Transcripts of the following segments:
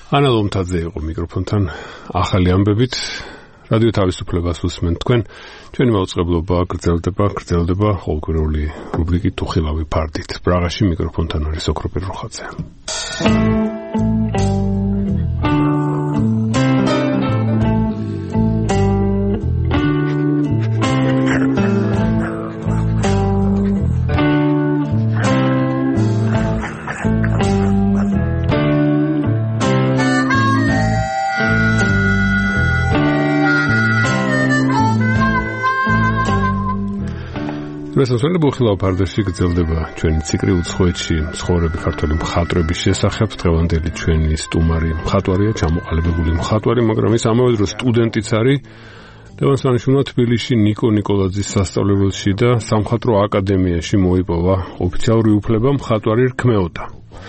ანა ლომთაძე იყო მიკროფონთან ახალი ამბებით რადიო თავისუფლებას უსმენთ თქვენ ჩვენი მაუწყებლობა გრძელდება ყოველკვირეული რუბრიკით უხილავი ფარდით პრაღაში მიკროფონთან არის ოქროპირ როხაძე შესაძლებელი ხილავ ფარდაში გრძელდება ჩვენი ციკლი უცხოეთში მსხოვრები ქართველი მხატვრების შესახებ დღევანდელი ჩვენი სტუმარი მხატვარია ჩამოყალიბებული მხატვარი მაგრამ ის ამავე დროს სტუდენტიც არის ლევან სვანიშვილმა თბილისში ნიკო ნიკოლაძის სასწავლებელში და სამხატვრო აკადემიაში მოიპოვა ოფიციალური უფლება მხატვარი რქმეოდა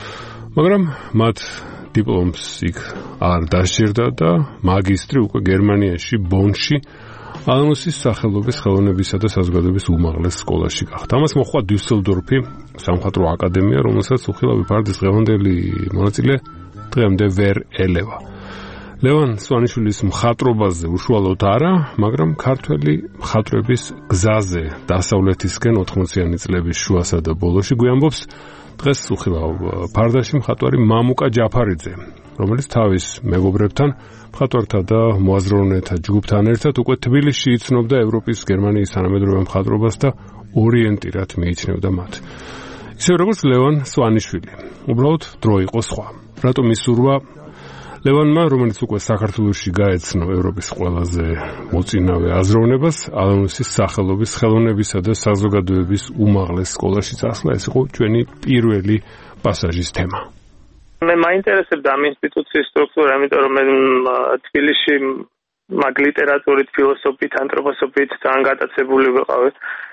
მაგრამ მათ დიპლომს იქ არ დასჭირდა და მაგისტრი უკვე გერმანიაში ბონში ალანუსის სახელობის ხელოვნებისა და საზოგადოების უმაღლეს სკოლაში გახდა. ამას მოჰყვა დიუსელდორფი სამხატვრო აკადემია, რომელსაც უხილავი ფარდის დღევანდელი მონაწილე დღემდე ვერ ელევა. ლევან სვანიშვილის მხატვრობაზე უშუალოდ არა, მაგრამ ქართველი მხატვრების გზაზე დასავლეთისკენ 80-იანი წლების შუასა და ბოლოში გვიამბობს დღეს უხილავ ფარდაში მხატვარი მამუკა ჯაფარიძე, რომელიც თავის მეგობრებთან მხატვართა და მოაზროვნეთა ჯგუფთან ერთად უკვე თბილისში იცნობდა ევროპის გერმანიის თანამედროვე მხატვრობას და ორიენტირად მიიჩნევდა მათ. ისე როგორც ლევან სვანიშვილი. უბრალოდ დრო იყო სხვა. რატომ ისურვა ლევანმა, რომელიც უკვე საქართველოში გაეცნო ევროპის ყველაზე მოწინავე აზროვნებას, ალანუსის სახელობის ხელოვნებისა და საზოგადოების უმაღლეს სკოლაში წასვლა, ეს იყო ჩვენი პირველი პასაჟის თემა. მე მაინტერესებდა ამ ინსტიტუციის სტრუქტურა, იმიტომ რომ მე თბილისში მაგ ლიტერატურით, ფილოსოფიით, ანთროპოსოფიით ძალიან გატაცებული ვიყავი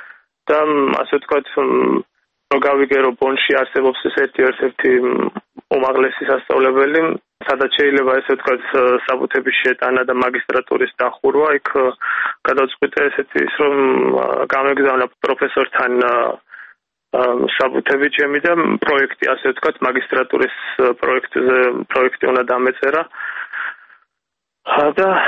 და ასე ვთქვათ, რომ გავიგე რომ ბონში არსებობს ეს ერთ-ერთი უმაღლესი სასწავლებელი, სადაც შეიძლება ესე ვთქვათ საბუთების შეტანა და მაგისტრატურის დახურვა, იქ გადავწყვიტე ესეთი ის რომ გამეგზავნა პროფესორთან საბუთები ჩემი და პროექტი ასე ვთქვათ მაგისტრატურის პროექტი უნდა დამეწერა და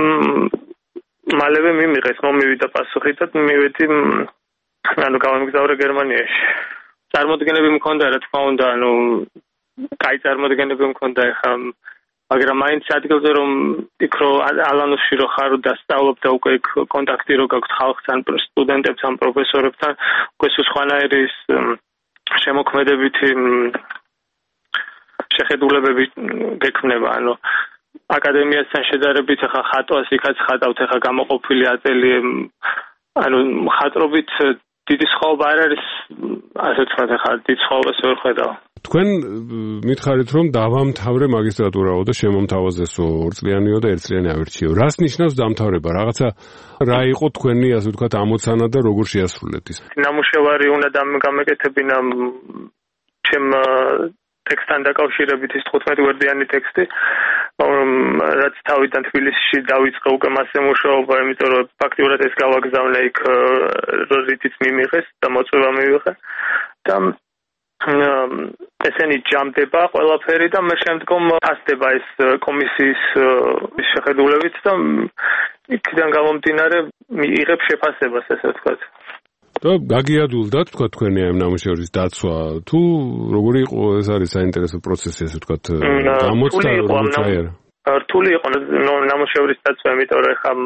მალევე მიმიღეს მომივიდა პასუხი და მივედი გავამგზავრე გერმანიაში წარმოდგენები მქონდა რა თქმა უნდა კაი წარმოდგენები მქონდა ხა მაგრამ მაინც ადგილზე რომ იქ რო ალანუსში რო ხარ და სწავლობ და უკვე იქ კონტაქტი რო გაქვს ხალხთან, სტუდენტებთან, პროფესორებთან, უკვე სხვანაირი შემოქმედებითი შეხედულებები გექმნება, აკადემიასთან შედარებით ხა ხატვას იქაც ხატავთ, ხა გამოყოფილი ატელიე, ხატრობით დიდი სხვაობა არ არის, ასე ვთქვათ, ხა დიდ სხვაობას ვერ ხედავ. თქვენ მითხარით რომ დავამთავრე მაგისტრატურაო და შემომთავაზესო 2 წლიანიო და 1 წლიანი ავირჩიო. რას ნიშნავს დამთავრება? რაღაცა რა იყო თქვენი ასე ვთქვათ ამოცანა და როგორ შეასრულეთ ის? ნამუშევარი უნდა გამეკეთებინა ჩემ ტექსტთან დაკავშირებით ის 15 გვერდიანი ტექსტი, რაც თავიდან თბილისში დავიწყე უკვე მასზე მუშაობა, იმიტომ რომ ფაქტიურად ეს გავაგზავნე იქ რითიც მიმიღეს და მოწვევა მივიღე და ესენი ჯამდება ყველაფერი და მე შემდგომ ფასდება ეს კომისიის შეხედულებით და იქიდან გამომდინარე იღებ შეფასებას ესე ვთქვათ. და გაგიადულდა თქვა თქვენი ამ ნამუშევრის დაცვა თუ როგორი იყო ეს არის საინტერესო პროცესი ესე ვთქვათ გამოცდა როგორ ჩაერა? რთული იყო ნამუშევრის დაცვა, იმიტომ რომ ხა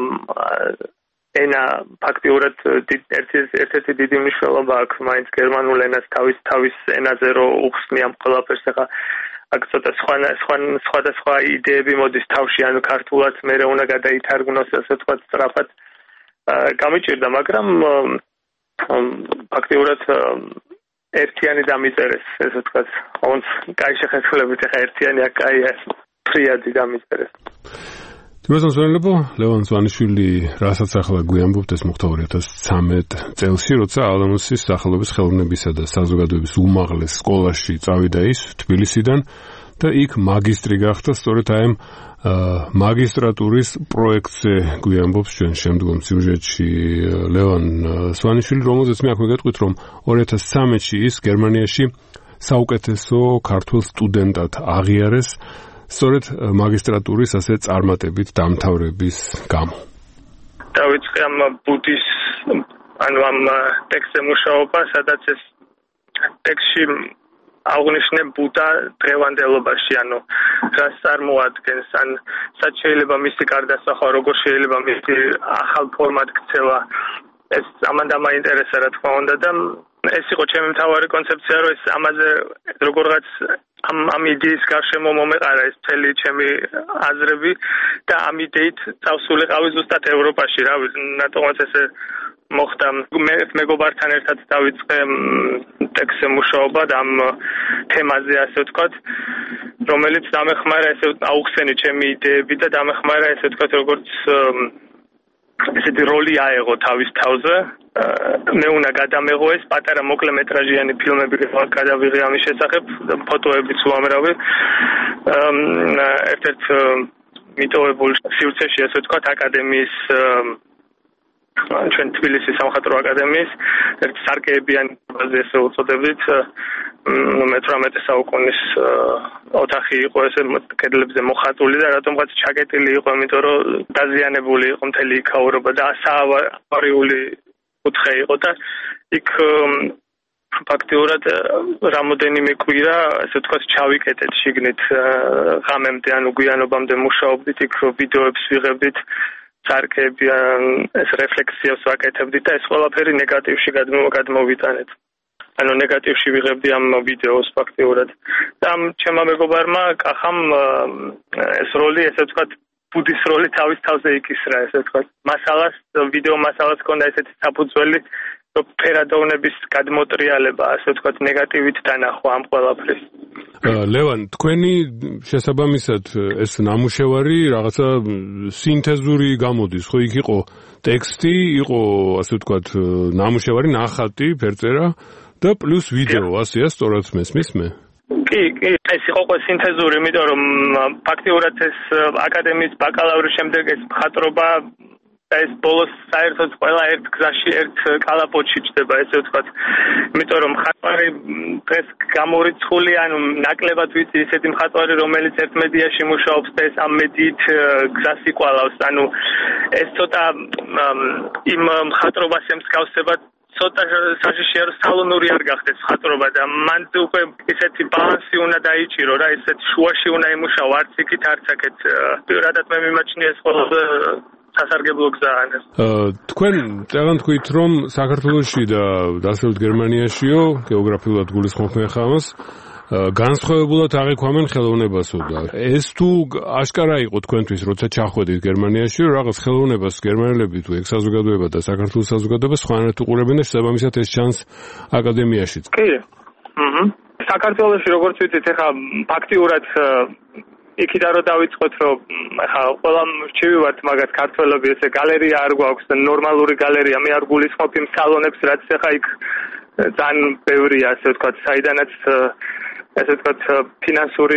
ენა ფაქტიურად ერთ-ერთი დიდი მნიშვნელობა აქვს მაინც გერმანულ ენას თავის ენაზე რო უხსნი ამ ყველაფერს ახლა აქ ცოტა სხვადასხვა იდეები მოდის თავში ქართულად მერე უნდა გადაითარგმნოს ასე ვთქვათ სწრაფად გამიჭირდა მაგრამ ფაქტიურად ერთიანი დამიწერეს ესე ვთქვათ ოღონდ კაი შეხედულებით ახლა ერთიანი აქ კაია ფრიადი დამიწერეს ლევან სვანიშვილი რასაც ახლა გვიამბობთ ეს მოხდა 2013 წელს როცა ალანუსის სახელობის ხელოვნებისა და საზოგადოების უმაღლეს სკოლაში წავიდა ის თბილისიდან და იქ მაგისტრი გახდა სწორედ აი ამ მაგისტრატურის პროექტზე გვიამბობს ჩვენ შემდგომ სიუჟეტში ლევან სვანიშვილი რომელზეც მე აქ მეგეთყვით რომ 2013-ში ის გერმანიაში საუკეთესო ქართულ სტუდენტად აღიარეს სწორედ მაგისტრატურის ასე წარმატებით დამთავრების გამო. დავიწყე ამ ბუდის ამ ტექსტზე მუშაობა, სადაც ეს ტექსტში აღნიშნე ბუდა დღევანდელობაში, რას წარმოადგენს, სად შეიძლება მისი გარდასახვა, როგორ შეიძლება მისი ახალ ფორმად ქცევა. ეს ამან მაინტერესა რა თქმა უნდა და ეს იყო ჩემი მთავარი კონცეფცია, რომ ეს ამაზე როგორღაც ამ იდეის გარშემო მომეყარა ეს მთელი ჩემი აზრები და ამ იდეით წავსულიყავი ზუსტად ევროპაში, რატომაც ესე მოხდა. მეგობართან ერთად დავიწყე ტექსტზე მუშაობა და ამ თემაზე, ასე ვთქვათ, რომელიც დამეხმარა ესე აუხსენი ჩემი იდეები და დამეხმარა ესე ვთქვათ, როგორც ესეთი როლი აეღო თავის თავზე. მე უნდა გადამეღო ეს პატარა მოკლემეტრაჟიანი ფილმები გადავიღე ამის შესახებ, ფოტოებიც უამრავი. ერთ-ერთ მიტოვებულ სივრცეში, ასე ვთქვათ, აკადემიის ჩვენ თბილისის სამხატვრო აკადემიის ერთ სარკეებიანი ბაზაზე ესე უწოდებით, 18 საუკუნის ოთახი იყო ესე კედლებზე მოხატული და რატომღაც ჩაკეტილი იყო, იმიტომ რომ დაზიანებული იყო მთელი იქაურობა და საავარიული კუთხე იყო და იქ ფაქტიურად რამოდენიმე კვირა, ასე ვთქვათ, ჩავიკეტეთ შიგნით ღამემდე, გვიანობამდე მუშაობდით, იქ ვიდეოებს ვიღებდით, სარკეები ეს რეფლექსიებს ვაკეთებდით და ეს ყველაფერი ნეგატივში გადმოვიტანეთ. ნეგატივში ვიღებდი ამ ვიდეოს ფაქტიურად. და ამ ჩემმა მეგობარმა კახამ ეს როლი, ესე ვთქვათ, ბუდის როლი თავის თავზე იკისრა, ესე ვთქვათ. მასალას, ვიდეო მასალას ჰქონდა ესეთი საფუძველი, რომ ფერადოვნების გადმოტრიალება, ასე ვთქვათ, ნეგატივით დანახვა ამ ყველაფრის. ლევან, თქვენი შესაბამისად ეს ნამუშევარი რაღაცა სინთეზური გამოდის, ხო? იქ იყო ტექსტი, იყო ასე ვთქვათ, ნამუშევარი, ნახატი, ფერწერა და პლუს ვიდეო, ასეა სწორად მესმის მე? კი, ეს იყო სინთეზური, იმიტომ რომ ფაქტიურად ეს აკადემიის ბაკალავრის შემდეგ ეს მხატვრობა და ეს ბოლოს საერთოდ ყველა ერთ გზაში, ერთ კალაპოტში ჩდება, ესე ვთქვათ. იმიტომ რომ მხატვარი დღეს გამორიცხული, ნაკლებად ვიცი ისეთი მხატვარი, რომელიც ერთ მედიაში მუშაობს და ეს ამ მედიით გზას იკვალავს. ეს ცოტა იმ მხატვრობას ემსგავსება, ცოტა საშიშია, რომ სალონური არ გახდეს მხატვრობა და მანზე უკვე ისეთი ბალანსი უნდა დაიჭირო რა, ისეთ შუაში უნდა იმუშაო, არც იქით, არც აქეთ. პირადად მე მიმაჩნია ეს ყველაზე სასარგებლო გზაა. თქვენ წეგან თქვით, რომ საქართველოში და დასავლეთ გერმანიაშიო გეოგრაფიულად გულისხმობ მე ხამას განსხვავებულად აღიქვამენ ხელოვნებასო და ეს თუ აშკარა იყო თქვენთვის, როცა ჩახვედით გერმანიაში, რომ რაღაც ხელოვნებას გერმანელები თუ ეგ-საზოგადოება და საქართველოს საზოგადოება სხვანაირად უყურებენ და შესაბამისად ეს ჩანს აკადემიაშიც. კი. საქართველოში როგორც ვიცით, ეხა ფაქტიურად იქიდან რომ დავიწყოთ, რომ ახლა ყველა მრჩივი ვართ, მაგათ ქართველები ესე გალერეა არ გვაქვს და ნორმალური გალერეა, მე არ გულისხმობ იმ სალონებს, რაც ახლა იქ ძალიან ბევრია, ასე ვთქვათ, საიდანაც ესე ვთქვათ, ფინანსური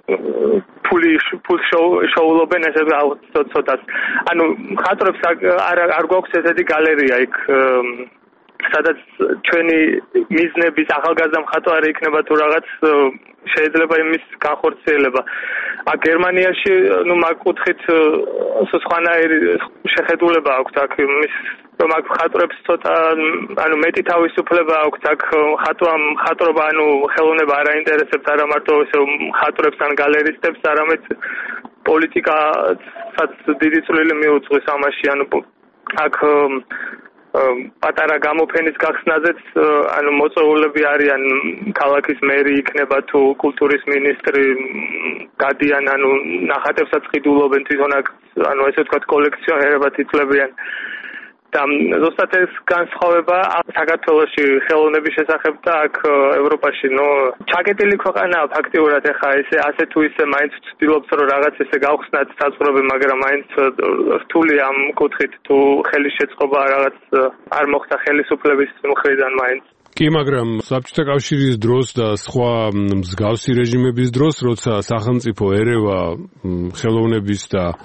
ფულს შოულობენ ესე ცოტას. მხატვრებს არ გვაქვს ესეთი გალერეა იქ, სადაც ჩვენი მიზნების ახალგაზრდა მხატვარი იქნება თუ რაღაც შეიძლება იმის განხორციელება. გერმანიაში მაგ კუთხით სხვანაირი შეხედულება აქვს აქ იმის, რომ აქ მხატვრებს ცოტა მეტი თავისუფლება აქვს აქ მხატვრობა, ხელოვნება არ აინტერესებს არა მარტო ესე მხატვრებს ან გალერისტებს, არამედ პოლიტიკასაც დიდი წვლილი მიუძღვის ამაში. აქ პატარა გამოფენის გახსნაზეც მოწვეულები არიან, ქალაქის მერი იქნება თუ კულტურის მინისტრი, გადიან ნახატებსაც ყიდულობენ თვითონ აქ, ესე ვთქვათ, კოლექციონერებად იწლებიან. და ზუსტად ეს განსხვავება საქართველოში ხელოვნების შესახებ და აქ ევროპაში, ჩაკეტილი ქვეყანაა ფაქტიურად, ეხა ესე ასე თუ ისე მაინც ვცდილობს, რომ რაღაც ესე გავხსნათ საზღვრები, მაგრამ მაინც რთულია ამ კუთხით, თუ ხელის შეწყობა რაღაც არ მოხდა ხელისუფლების მხრიდან მაინც. კი, მაგრამ საბჭოთა კავშირის დროს და სხვა მსგავსი რეჟიმების დროს, როცა სახელმწიფო ერევა ხელოვნების და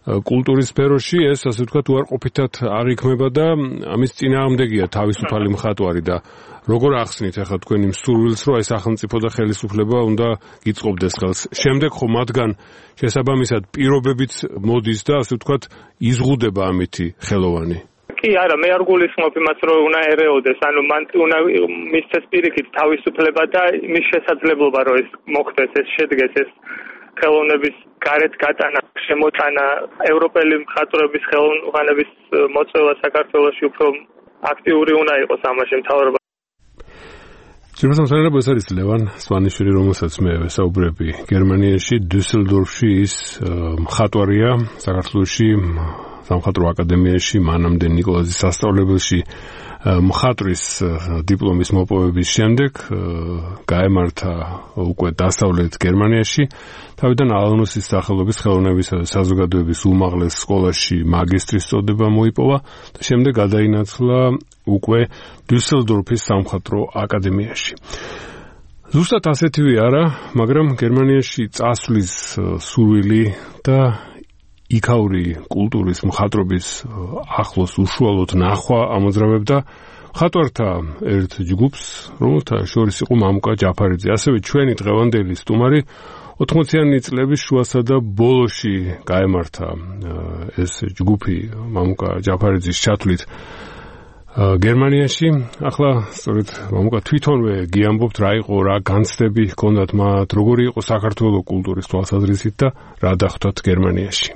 კულტურის სფეროში ეს ასე ვთქვათ უარყოფითად აღიქმება და ამის წინააღმდეგია თავისუფალი მხატვარი და როგორ ახსნით ახლა თქვენ იმ სურვილს რომ აი სახელმწიფო და ხელისუფლება უნდა გიწყობდეს ხელს შემდეგ ხო მათგან შესაბამისად პირობებიც მოდის და ასე ვთქვათ იზღუდება ამითი ხელოვანი კი არა მე არ გულისხმობ იმას რომ უნდა ერეოდეს ანუ მან უნდა მისცეს პირიქით თავისუფლება და მის შესაძლებლობა რომ ეს მოხდეს ეს შედგეს ეს ხელოვნების გარეთ გატანა შემოტანა ევროპელი მხატვრების ხელოვნების მოწვევა საქართველოში უფრო აქტიური უნდა იყოს ამაში მთავრობა Ჯერმოსთან საერთოდ ეს არის ლევან სვანიშვილი რომელსაც მე ვესაუბრები გერმანიაში დუსელდორფში ის მხატვარია საქართველოში სამხატვრო აკადემიაში მანამდე ნიკოლოზის სასწავლებელში მხატვრის დიპლომის მოპოვების შემდეგ გაემართა უკვე დასავლეთ გერმანიაში თავიდან ალანუსის სახელობის ხელოვნებისა და საზოგადოების უმაღლეს სკოლაში მაგისტრის წოდება მოიპოვა და შემდეგ გადაინაცვლა უკვე დუსელდორფის სამხატვრო აკადემიაში ზუსტად ასეთივე არა მაგრამ გერმანიაში წასვლის სურვილი და იქაური კულტურის მხატვრობის ახლოს უშუალოდ ნახვა ამოძრავებდა მხატვართა ერთ ჯგუფს, რომელთა შორის იყო მამუკა ჯაფარიძე. ასევე ჩვენი დღევანდელი სტუმარი 80-იანი წლების შუასა და ბოლოში გაემართა ეს ჯგუფი მამუკა ჯაფარიძის ჩათვლით გერმანიაში. ახლა სწორედ მამუკა თვითონვე გიამბობთ რა იყო, რა განცდები ჰქონდათ მათ, როგორი იყო საქართველოს კულტურის თვალსაზრისით და რა დახვდათ გერმანიაში.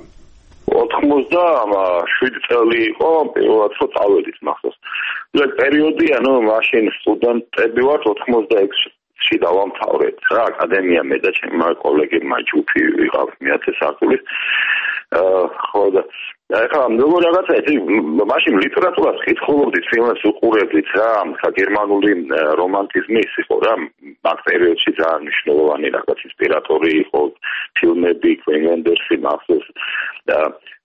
87 წელი იყო პირველად რომ წავედით მახსოვს. ეს პერიოდი ანუ მაშინ სტუდენტები ვართ 86-ში დავამთავრეთ რა აკადემია მე და ჩემი კოლეგებმა ჯგუფი ვიყავ მე-10 საათის. ხო და ახლა როგორ რაღაცა ეს მაშინ ლიტერატურას კითხულობდით, ფილმებს უყურებდით რა, გერმანული რომანტიზმი ის იყო რა, მაგ პერიოდში ძალიან მნიშვნელოვანი რაღაც ინსპირატორი იყო ფილმები, კვენგენდერსი მახსოვს და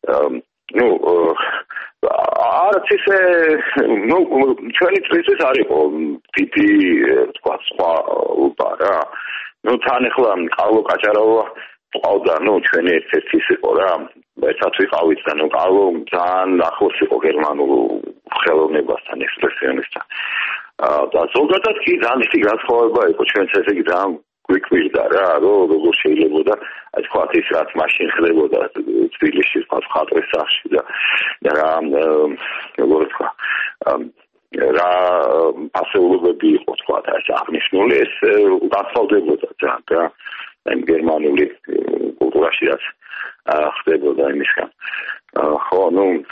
არც ისე ჩვენი წლისთვის არ იყო დიდი თქვა სხვა უბა რა. თან ახლა კარლო კაჭარავა ყავდა ჩვენი ერთ-ერთი ის იყო რა. ერთად ვიყავით და კარლო ძალიან ახლოს იყო გერმანულ ხელოვნებასთან, ექსპრესიონისტთან. და ზოგადად კი ძალიან ისეთი განსხვავება იყო ჩვენც ესე იგი ძალიან გვიკვირდა რა, რომ როგორ შეიძლებოდა აი თქვა ის რაც მაშინ ხდებოდა თბილისში მხატვრის სახლში და რა როგორ თქვა რა ასეულობები იყო თქვა და ეს აღნიშნული ეს განსხვავდებოდა ძალიან რა აი გერმანული კულტურაში რაც ხდებოდა იმისგან. ხო,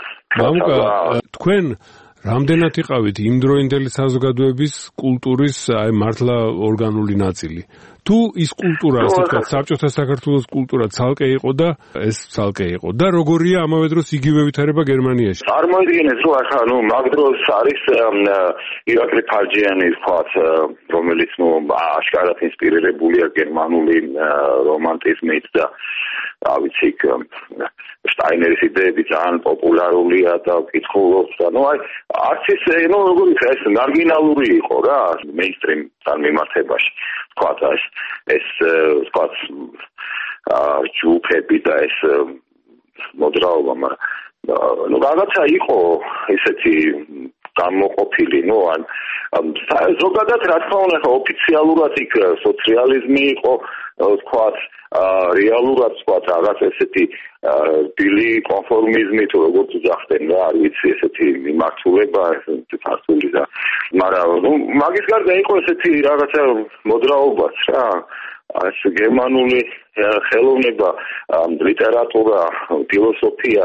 თქვენ რამდენად იყავით იმდროინდელი საზოგადოების კულტურის აი მართლა ორგანული ნაწილი? თუ ის კულტურა, ასე ვთქვათ, საბჭოთა საქართველოს კულტურა ცალკე იყო და ეს ცალკე იყო და როგორია ამავე დროს იგივე ვითარება გერმანიაში? წარმოიდგინეთ, რომ ახლა მაგ დროს არის ირაკლი ფარჯიანი, ვთქვათ, რომელიც აშკარად ინსპირირებულია გერმანული რომანტიზმით და ავიცი შტაინერის იდეები ძალიან პოპულარულია და კითხულობს და აი არც ისე როგორ ითქვა ეს მარგინალური იყო რა მეინსტრიმ მიმართებაში თქვა ეს თქვა ჯგუფები და ეს მოძრაობა მაგრამ რაღაცა იყო ესეთი გამოყოფილი ზოგადად რა თქმა უნდა ოფიციალურად იქ სოციალიზმი იყო თქვა რეალურად თქვა რაღაც ესეთი ბილი კონფორმიზმი თუ როგორც უძახდნენ რა არ ვიცი ესეთი მიმართულება ესეთი ფასული და მაგრამ მაგის გარდა იყო ესეთი რაღაცა მოძრაობაც რა ეს გერმანული ხელოვნება ლიტერატურა ფილოსოფია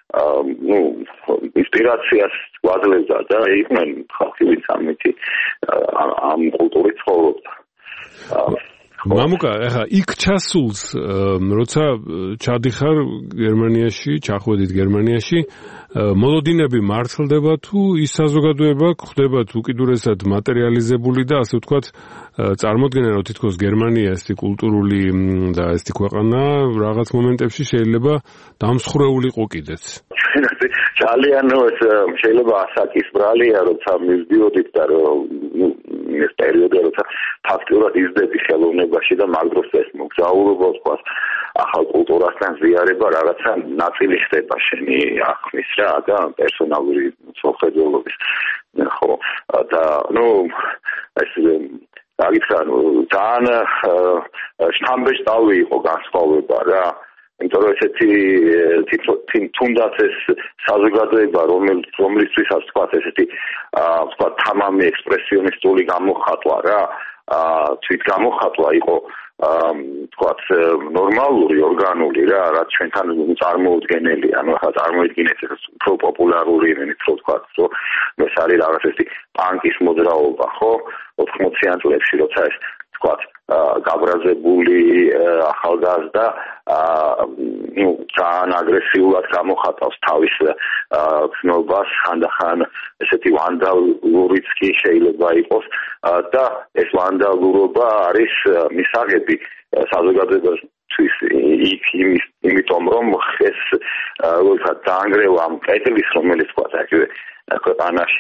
ინსპირაციას გვაძლევდა და იყვნენ ხალხი ვინც ამითი ამ კულტურით ცხოვრობდა მამუკა, ახლა იქ ჩასულს, როცა ჩადიხარ გერმანიაში, ჩახვედით გერმანიაში, მოლოდინები მართლდება თუ ის საზოგადოება ხდება უკიდურესად მატერიალიზებული და ასე ვთქვათ, წარმოდგენა რომ თითქოს გერმანია ესეთი კულტურული და ესეთი ქვეყანა რაღაც მომენტებში შეიძლება დამსხვრეულიყო კიდეც. ძალიან შეიძლება ასაკის ბრალია როცა მივდიოდით და ეს პერიოდი როცა ფაქტურად იზრდები ხელოვნებაში და მაგ დროს ეს მოგზაურობა ვთქვათ ახალ კულტურასთან ზიარება რაღაცა ნაწილი ხდება შენი აღქმის რა და პერსონალური მოხდენობის ხო და ეს აგიქცა ძალიან შთამბეჭდავი იყო განსხვავება რა იმიტომ რომ ესეთი თუნდაც ეს საზოგადოება რომლისთვისაც თქვა ესეთი თქვა თამამი ექსპრესიონისტული გამოხატვა რა თვით გამოხატვა იყო თქვათ ნორმალური ორგანული რა რაც ჩვენთან წარმოუდგენელი ანუ ახლა წარმოიდგინეთ ეს უფრო პოპულარული უფრო თქვათ რომ ეს არის რაღაც ესეთი პანკის მოძრაობა ხო 80-იან წლებში როცა ეს თქვათ გაბრაზებული ახალგაზრდა ძალიან აგრესიულად გამოხატავს თავის ცნობას ხანდახან ესეთი ვანდალურიც კი შეიძლება იყოს და ეს ვანდალურობა არის მისაღები საზოგადოებისთვის იმიტომ რომ ეს როგორ დაანგრევა ამ კეთილის რომელიც თქვა ქვეყანაში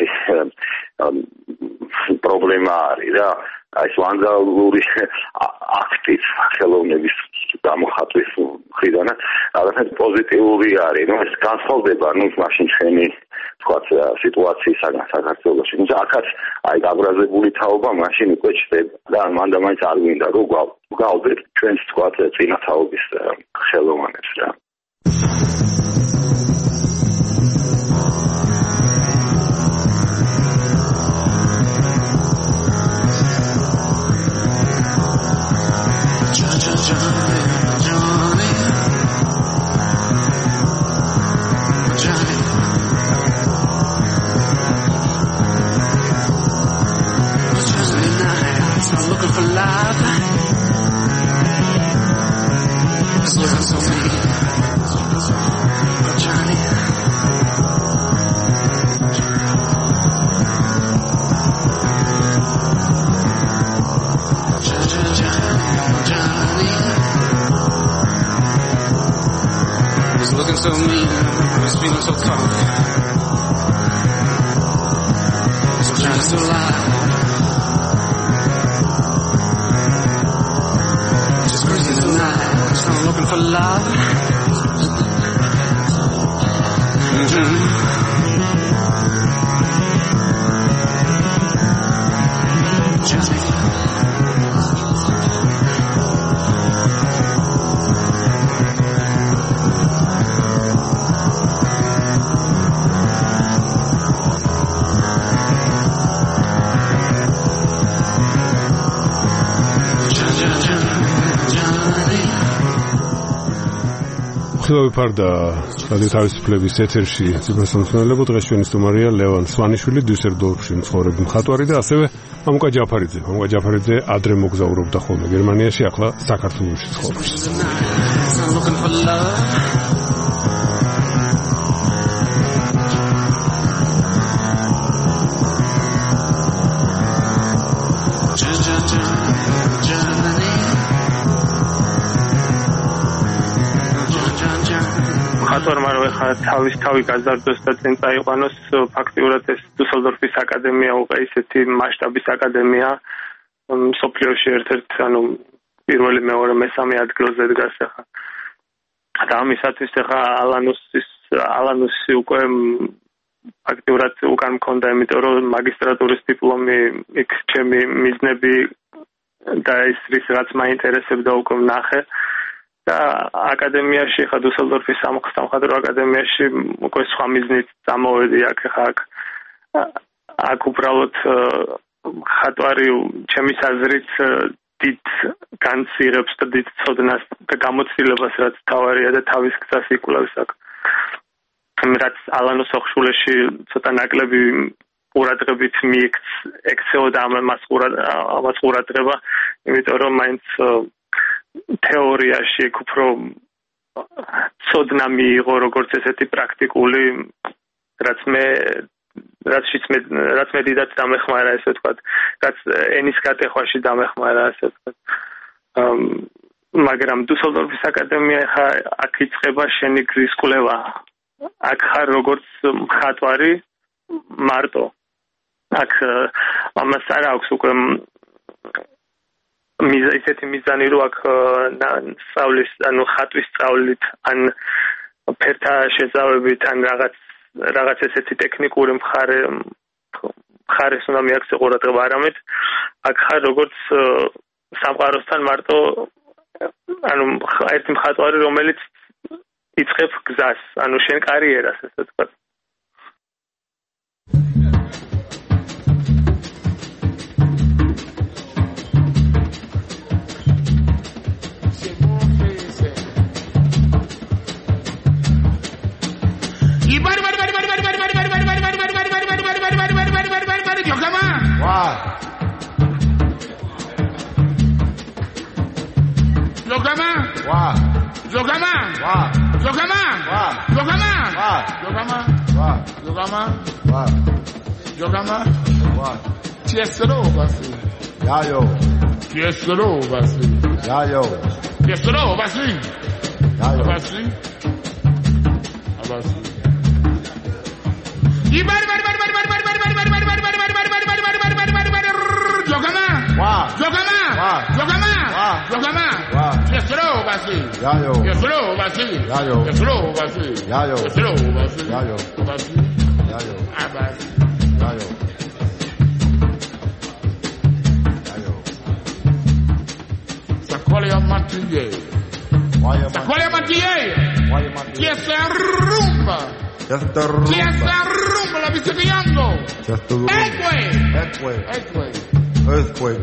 პრობლემა არის რა ეს ვანდალური აქტის ხელოვნების გამოხატვის მხრიდან რაღაცა პოზიტიური არის ეს განსხვავდება მაშინ ჩვენი თქვა სიტუაციისაგან საქართველოში თუმცა აქაც აი გაბრაზებული თაობა მაშინ უკვე ჩდება და მანდ-ამაინც არ გვინდა რომ გავდეთ ჩვენს თქვა წინა თაობის ხელოვნებს რა So mean, I was feeling so tough. So trying to lie. Just crazy tonight. So I'm looking for love. ხილავი ფარდა რადიო თავისუფლების ეთერში ციფროსამსმელებო დღეს ჩვენი სტუმარია ლევან სვანიშვილი დუსელდორფში მცხოვრები მხატვარი და ასევე მამუკა ჯაფარიძე ადრე მოგზაურობდა ხოლმე გერმანიაში ახლა საქართველოში ცხოვრობს ხატვარმა რომ ხა თავი გაზარდოს და წინ წაიყვანოს ფაქტიურად ეს დუსელდორფის აკადემია უკვე ისეთი მასშტაბის აკადემია მსოფლიოში ერთ-ერთ ანუ პირველი მეორე მესამე ადგილზე დგას ხა და ამისათვის ხა ალანუსი უკვე ფაქტიურად უკან მქონდა იმიტომ რომ მაგისტრატურის დიპლომი იქ ჩემი მიზნები და ის რაც მაინტერესებდა უკვე ვნახე და აკადემიაში ხა დუსელდორფის სამხატვრო აკადემიაში უკვე სხვა მიზნით წამოვედი აქ უბრალოდ ხატვარი ჩემი აზრით დიდ განცირებს და დიდ ცოდნას და გამოცდილებას რაც თავარია და თავის გზას იკვლევს აქ რაც ალანოს ოხშულეში ცოტა ნაკლები ყურადღებით მიექცეოდა ამას ყურადღება იმიტომ რომ მაინც თეორიაში უფრო ცოდნა მიიღო როგორც ესეთი პრაქტიკული რაც მე დიდად დამეხმარა ესე ვთქვათ რაც ენის გატეხვაში დამეხმარა ასე ვთქვათ მაგრამ დუსელდორფის აკადემია ხა აქ იწყება შენი გზის კვლევა აქ ხარ როგორც მხატვარი მარტო აქ ამას არ აქვს უკვე ისეთი მიზანი რო აქ სწავლის, ანუ ხატვის სწავლით, ან ფერთა შესწავლებით, ან რაღაც ესეთი ტექნიკური მხარეს უნდა მიაქცე ყურადღება, არამედ აქ ხარ როგორც სამყაროსთან მარტო ანუ ერთი მხატვარი, რომელიც იწყებ გზას, ანუ შენ კარიერას, ასე ვთქვათ. La viste pillando. Earthquake.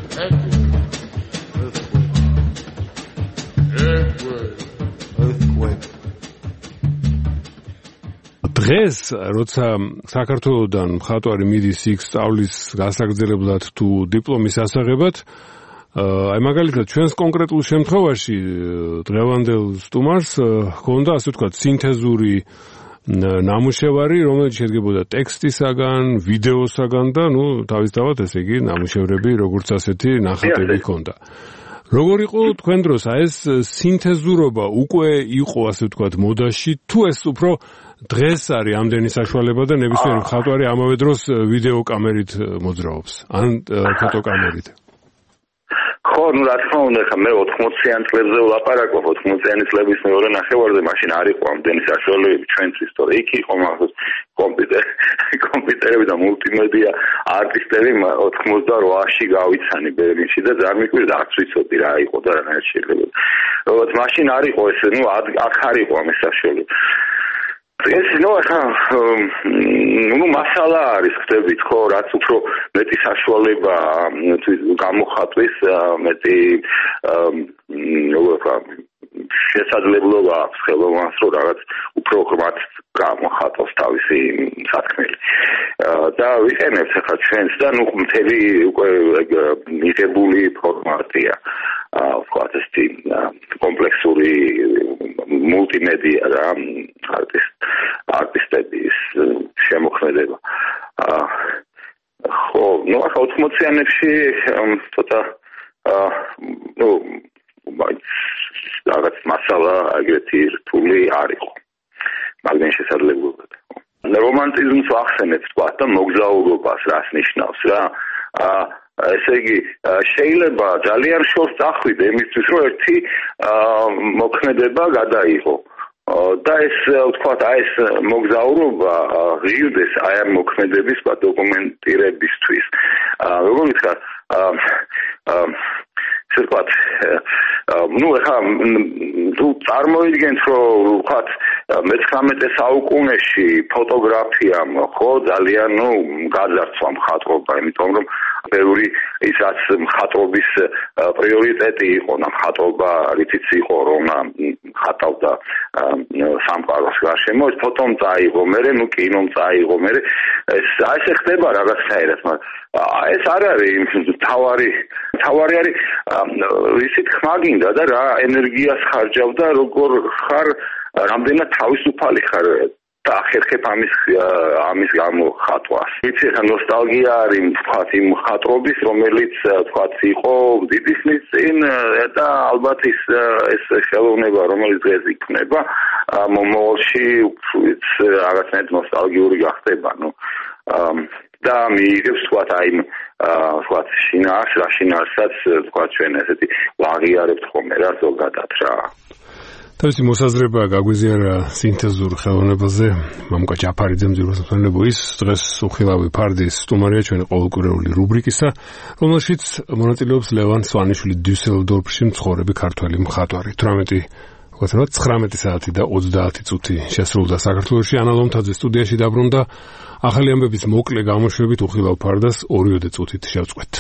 დღეს, როცა საქართველოდან მხატვარი მიდის იქ სწავლის გასაგრძელებლად თუ დიპლომის ასაღებად, აი მაგალითად ჩვენს კონკრეტულ შემთხვევაში დღევანდელ სტუმარს ჰქონდა ასე ვთქვათ სინთეზური ნამუშევარი, რომელიც შედგებოდა ტექსტისაგან, ვიდეოსაგან და თავისთავად ესე იგი ნამუშევრები როგორც ასეთი ნახატები ჰქონდა. როგორ იყო თქვენ დროს ეს სინთეზურობა უკვე იყო ასე ვთქვათ მოდაში, თუ ეს უფრო დღეს არის ამდენი საშუალება და ნებისმიერი მხატვარი ამავე დროს ვიდეო კამერით მოძრაობს ან ფოტოკამერით? ხო, რა თქმა უნდა, ხა მე 80-იან წლებზე ვლაპარაკობ, 80-იანი წლების მეორე ნახევარზე, მაშინ არ იყო ამდენი საშუალებები ჩვენთვის, თორე იქ იყო მაგას კომპიუტერები და მულტიმედია არტისტები 88-ში გავიცანი ბერლინში და ძალიან მიკვირდა, არც ვიცოდი რა იყო და რა შეიძლება. როგორც მაშინ არ იყო ეს, აქ არ იყო ამის საშუალება. ეს მასალა არის, ხდებით ხო, რაც უფრო მეტი საშუალება გამოხატვის, მეტი შესაძლებლობა აქვს ხელოვნებას, რომ რაღაც უფრო ღრმად გამოხატოს თავისი სათქმელი. და ვიყენებთ ახლა ჩვენს და მთელი უკვე მიღებული ფორმატია. ვთქვათ ესეთი კომპლექსური მულტიმედია რა არტისტების შემოქმედება. ხო, ახლა 80-იანებში ცოტა რაღაც მასალა აგრეთი რთული არ იყო. მაგრამ შესაძლებლობად. რომანტიზმს ვახსენებ ვთქვათ და მოგზაურობას რას ნიშნავს რა. ესე იგი შეიძლება ძალიან შორს წახვიდე იმისთვის რომ ერთი მოქმედება გადაიღო და ეს ვთქვათ ეს მოგზაურობა ღირდეს აი ამ მოქმედების დოკუმენტირებისთვის როგორ ვთქვა ვთქვათ ეხლა თუ წარმოიდგენთ რომ ვთქვათ მე-19 საუკუნეში ფოტოგრაფიამ ხო ძალიან გაძარცვა მხატვრობა იმიტომ რომ ბევრი ის რაც მხატვრობის პრიორიტეტი იყო და მხატვრობა რითიც იყო რომ ხატავდა სამყაროს გარშემო ეს ფოტომ წაიღო მერე კინომ წაიღო მერე ეს ასე ხდება რაღაცნაირად მაგრამ ეს არ არის თავარი არის ისეთ ხმა გინდა და რა ენერგიას ხარჯავდა როგორ ხარ რამდენად თავისუფალი ხარ და ახერხებ ამის გამო ხატვას. იცი ხა ნოსტალგია არის ვთქვათ იმ ხატრობის რომელიც ვთქვათ იყო დიდი ხნის წინ და ალბათ ეს ხელოვნება რომელიც დღეს იქნება მომავალში რაღაცნაირად ნოსტალგიური გახდება. და მიიღებს თქვათ აი თქვათ შინაარსაც თქვათ ჩვენ ესეთი ვაღიარებთ ხოლმე რა ზოგადად რა. თავისი მოსაზრება გაგვიზიარა სინთეზურ ხელოვნებაზე მამუკა ჯაფარიძემ ძირფასმცემლები ის დღეს უხილავი ფარდის სტუმარია ჩვენი ყოველკვირეული რუბრიკისა, რომელშიც მონაწილეობს ლევან სვანიშვილი დიუსელდორფში მცხოვრები ქართველი მხატვარი. 19 საათი და 30 წუთი შესრულდა საქართველოში. ანა ლომთაძე სტუდიაში დაბრუნდა. ახალი ამბების მოკლე გამოშვებით უხილავ ფარდას 2 წუთით შევწყვეთ.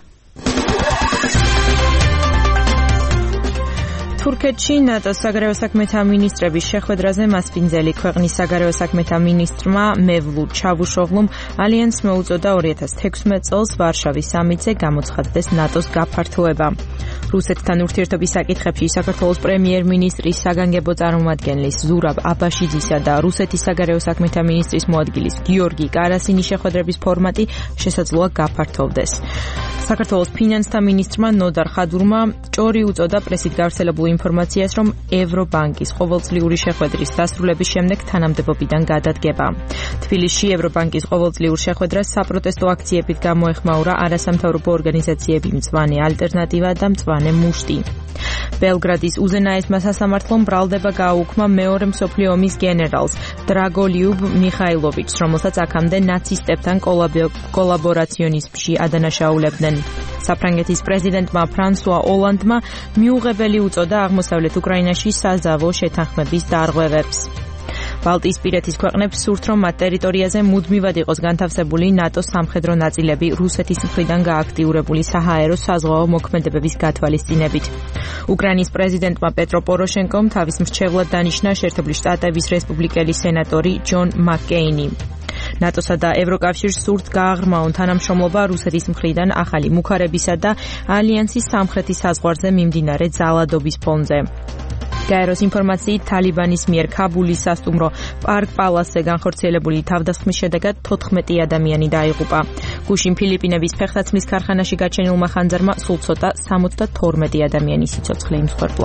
თურქეთში ნატოს საგარეო საქმეთა მინისტრების შეხვედრაზე მასპინძელი ქვეყნის საგარეო საქმეთა მინისტრმა მევლუდ ჩავუშოღლუმ ალიანსს მოუწოდა 2016 წელს ვარშავის სამიტზე გამოცხადდეს ნატოს გაფართოება. რუსეთთან ურთიერთობის საკითხებში საქართველოს პრემიერ-მინისტრის საგანგებო წარმომადგენლის ზურაბ აბაშიძისა და რუსეთის საგარეო საქმეთა მინისტრის მოადგილის გიორგი კარასინის შეხვედრების ფორმატი შესაძლოა გაფართოვდეს. საქართველოს ფინანსთა მინისტრმა ნოდარ ხადურმა ჭორი უწოდა პრესით გავრცელებულ ინფორმაციას, რომ ევრობანკის ყოველწლიური შეხვედრის დასრულების შემდეგ თანამდებობიდან გადადგება. თბილისში ევრობანკის ყოველწლიურ შეხვედრას საპროტესტო აქციებით გამოეხმაურა არასამთავრობო ორგანიზაციები მწვანე ალტერნატივა და მწვანე მუშტი. ბელგრადის უზენაესმა სასამართლომ ბრალდება გააუქმა მეორე მსოფლიო ომის გენერალს დრაგოლიუბ მიხაილოვიჩს, რომელსაც აქამდე ნაცისტებთან კოლაბორაციონიზმში ადანაშაულებდნენ. საფრანგეთის პრეზიდენტმა ფრანსუა ოლანდმა მიუღებელი უწოდა აღმოსავლეთ უკრაინაში საზავო შეთანხმების დარღვევებს. ბალტიისპირეთის ქვეყნებს სურთ, რომ მათ ტერიტორიაზე მუდმივად იყოს განთავსებული ნატოს სამხედრო ნაწილები რუსეთის მხრიდან გააქტიურებული საჰაერო საზღვაო მოქმედებების გათვალისწინებით. უკრაინის პრეზიდენტმა პეტრო პოროშენკომ თავის მრჩევლად დანიშნა შეერთებული შტატების რესპუბლიკელი სენატორი ჯონ მაკკეინი. ნატოსა და ევროკავშირს სურთ გააღრმაონ თანამშრომლობა რუსეთის მხრიდან ახალი მუქარებისა და ალიანსის სამხრეთის საზღვარზე მიმდინარე ძალადობის ფონზე. გაეროს ინფორმაციით თალიბანის მიერ ქაბულის სასტუმრო პარკ პალასზე განხორციელებული თავდასხმის შედეგად 14 ადამიანი დაიღუპა. გუშინ ფილიპინების ფეხსაცმლის ქარხანაში გაჩენილმა ხანძარმა სულ ცოტა 72 ადამიანის სიცოცხლე იმსხვერპლა.